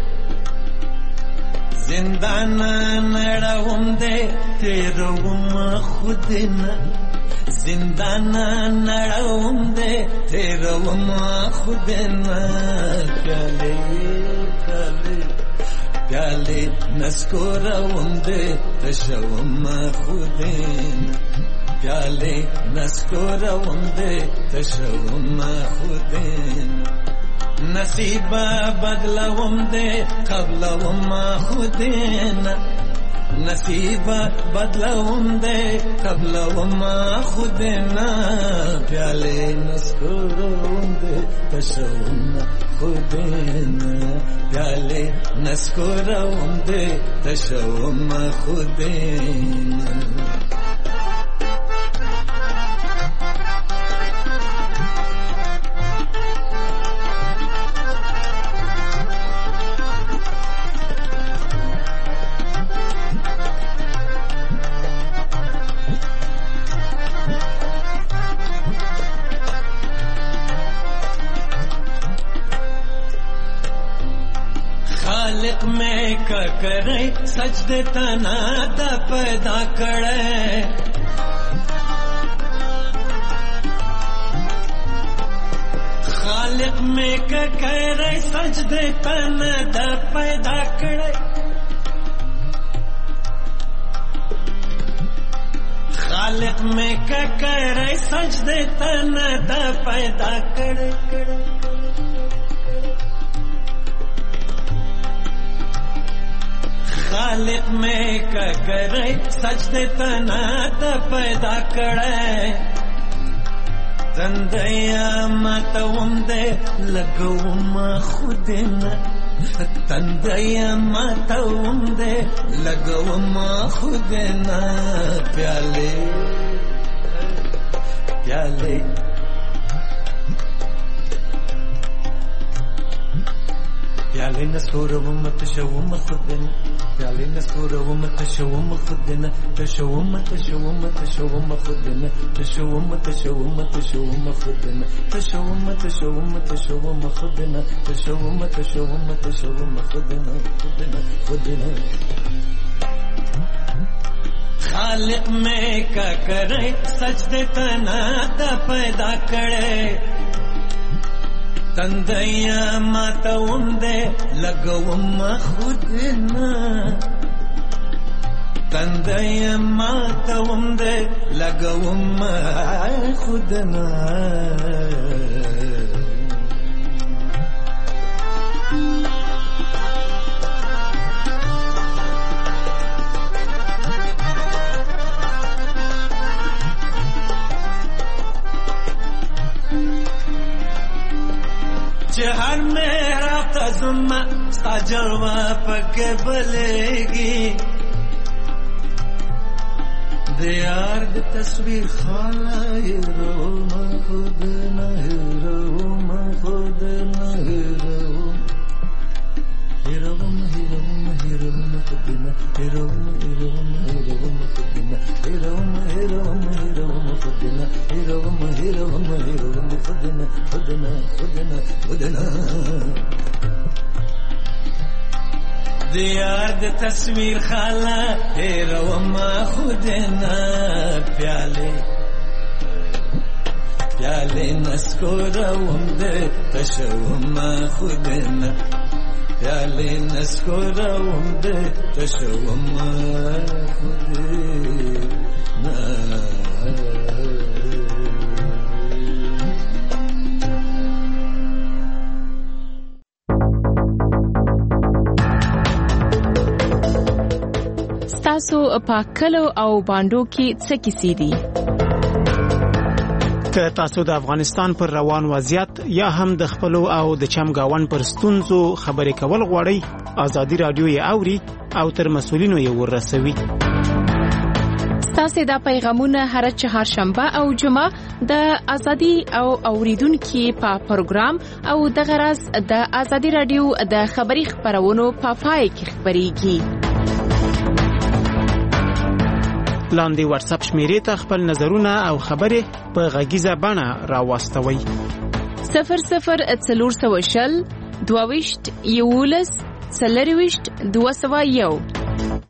زندان نڑاون ده تیروم خودنا زندان نڑاون ده تیروم خودنا پیاله پیاله پیاله نسکورم ده تشوم خودنا پیاله نسکورم ده تشوم خودنا نصیبا بدلوم ده قبلوم خودنا نصیبا بدلوم ده قبلوم خودنا پیاله نسکورم ده تشوم خودنا پیاله نسکورم ده تشوم خودنا خالق میں کا کرے سجدے تنا دا پیدا کرے خالق میں کا کرے سجدے تنا دا پیدا کرے خالق میں کا کرے سجدے تنا دا پیدا کرے خالق میں کا کرے سجدے تنا دا پیدا کرے تندیا ماتوم دے لگوم خودنا تندیا ماتوم دے لگوم خودنا پیالے پیالے پیالے نسکورم تشوم خودنا پیالے نسکورم تشوم خودنا تشوم تشوم تشوم خودنا تشوم تشوم تشوم خودنا تشوم تشوم تشوم خودنا تشوم تشوم تشوم خودنا خودنا خودنا خالق میں کا کرے سجدے تنا دا پیدا کرے تندیا ماتوم دے لگوم خودنا تندیا ماتوم دے لگوم خودنا हर मेरा तजुमा साजवा पक बलेगी दियार दी तस्वीर खाला हीरो खुद न हीरो खुद न हीरो हीरो हीरो हीरो खुद न हीरो हीरो हीरो یاد تصویر خالا هیروما خودنا پیاله نسکورم ده تشوما خودنا پیاله نسکورم ده تشوما خودنا. تاسو په کلو او باندو کې څه کیسې دي؟ که تاسو د افغانستان پر روان وضعیت یا هم د خپلو او د چمګاون پر ستونزو خبرې کول غواړئ، ازادي رادیو یې اوري او تر مسؤلینو یې ورسوي. تاسو دا پیغامونه هر چهارشنبه او جمعه د ازادي او اوریدونکو په پروګرام او د غرض د ازادي رادیو د خبري خبرونو په پای کې خبريږي. لاندې واتس اپ شمیرې ته خپل نظرونه او خبرې په غږیزه بڼه راوستوئ. 0040 22 11 40 201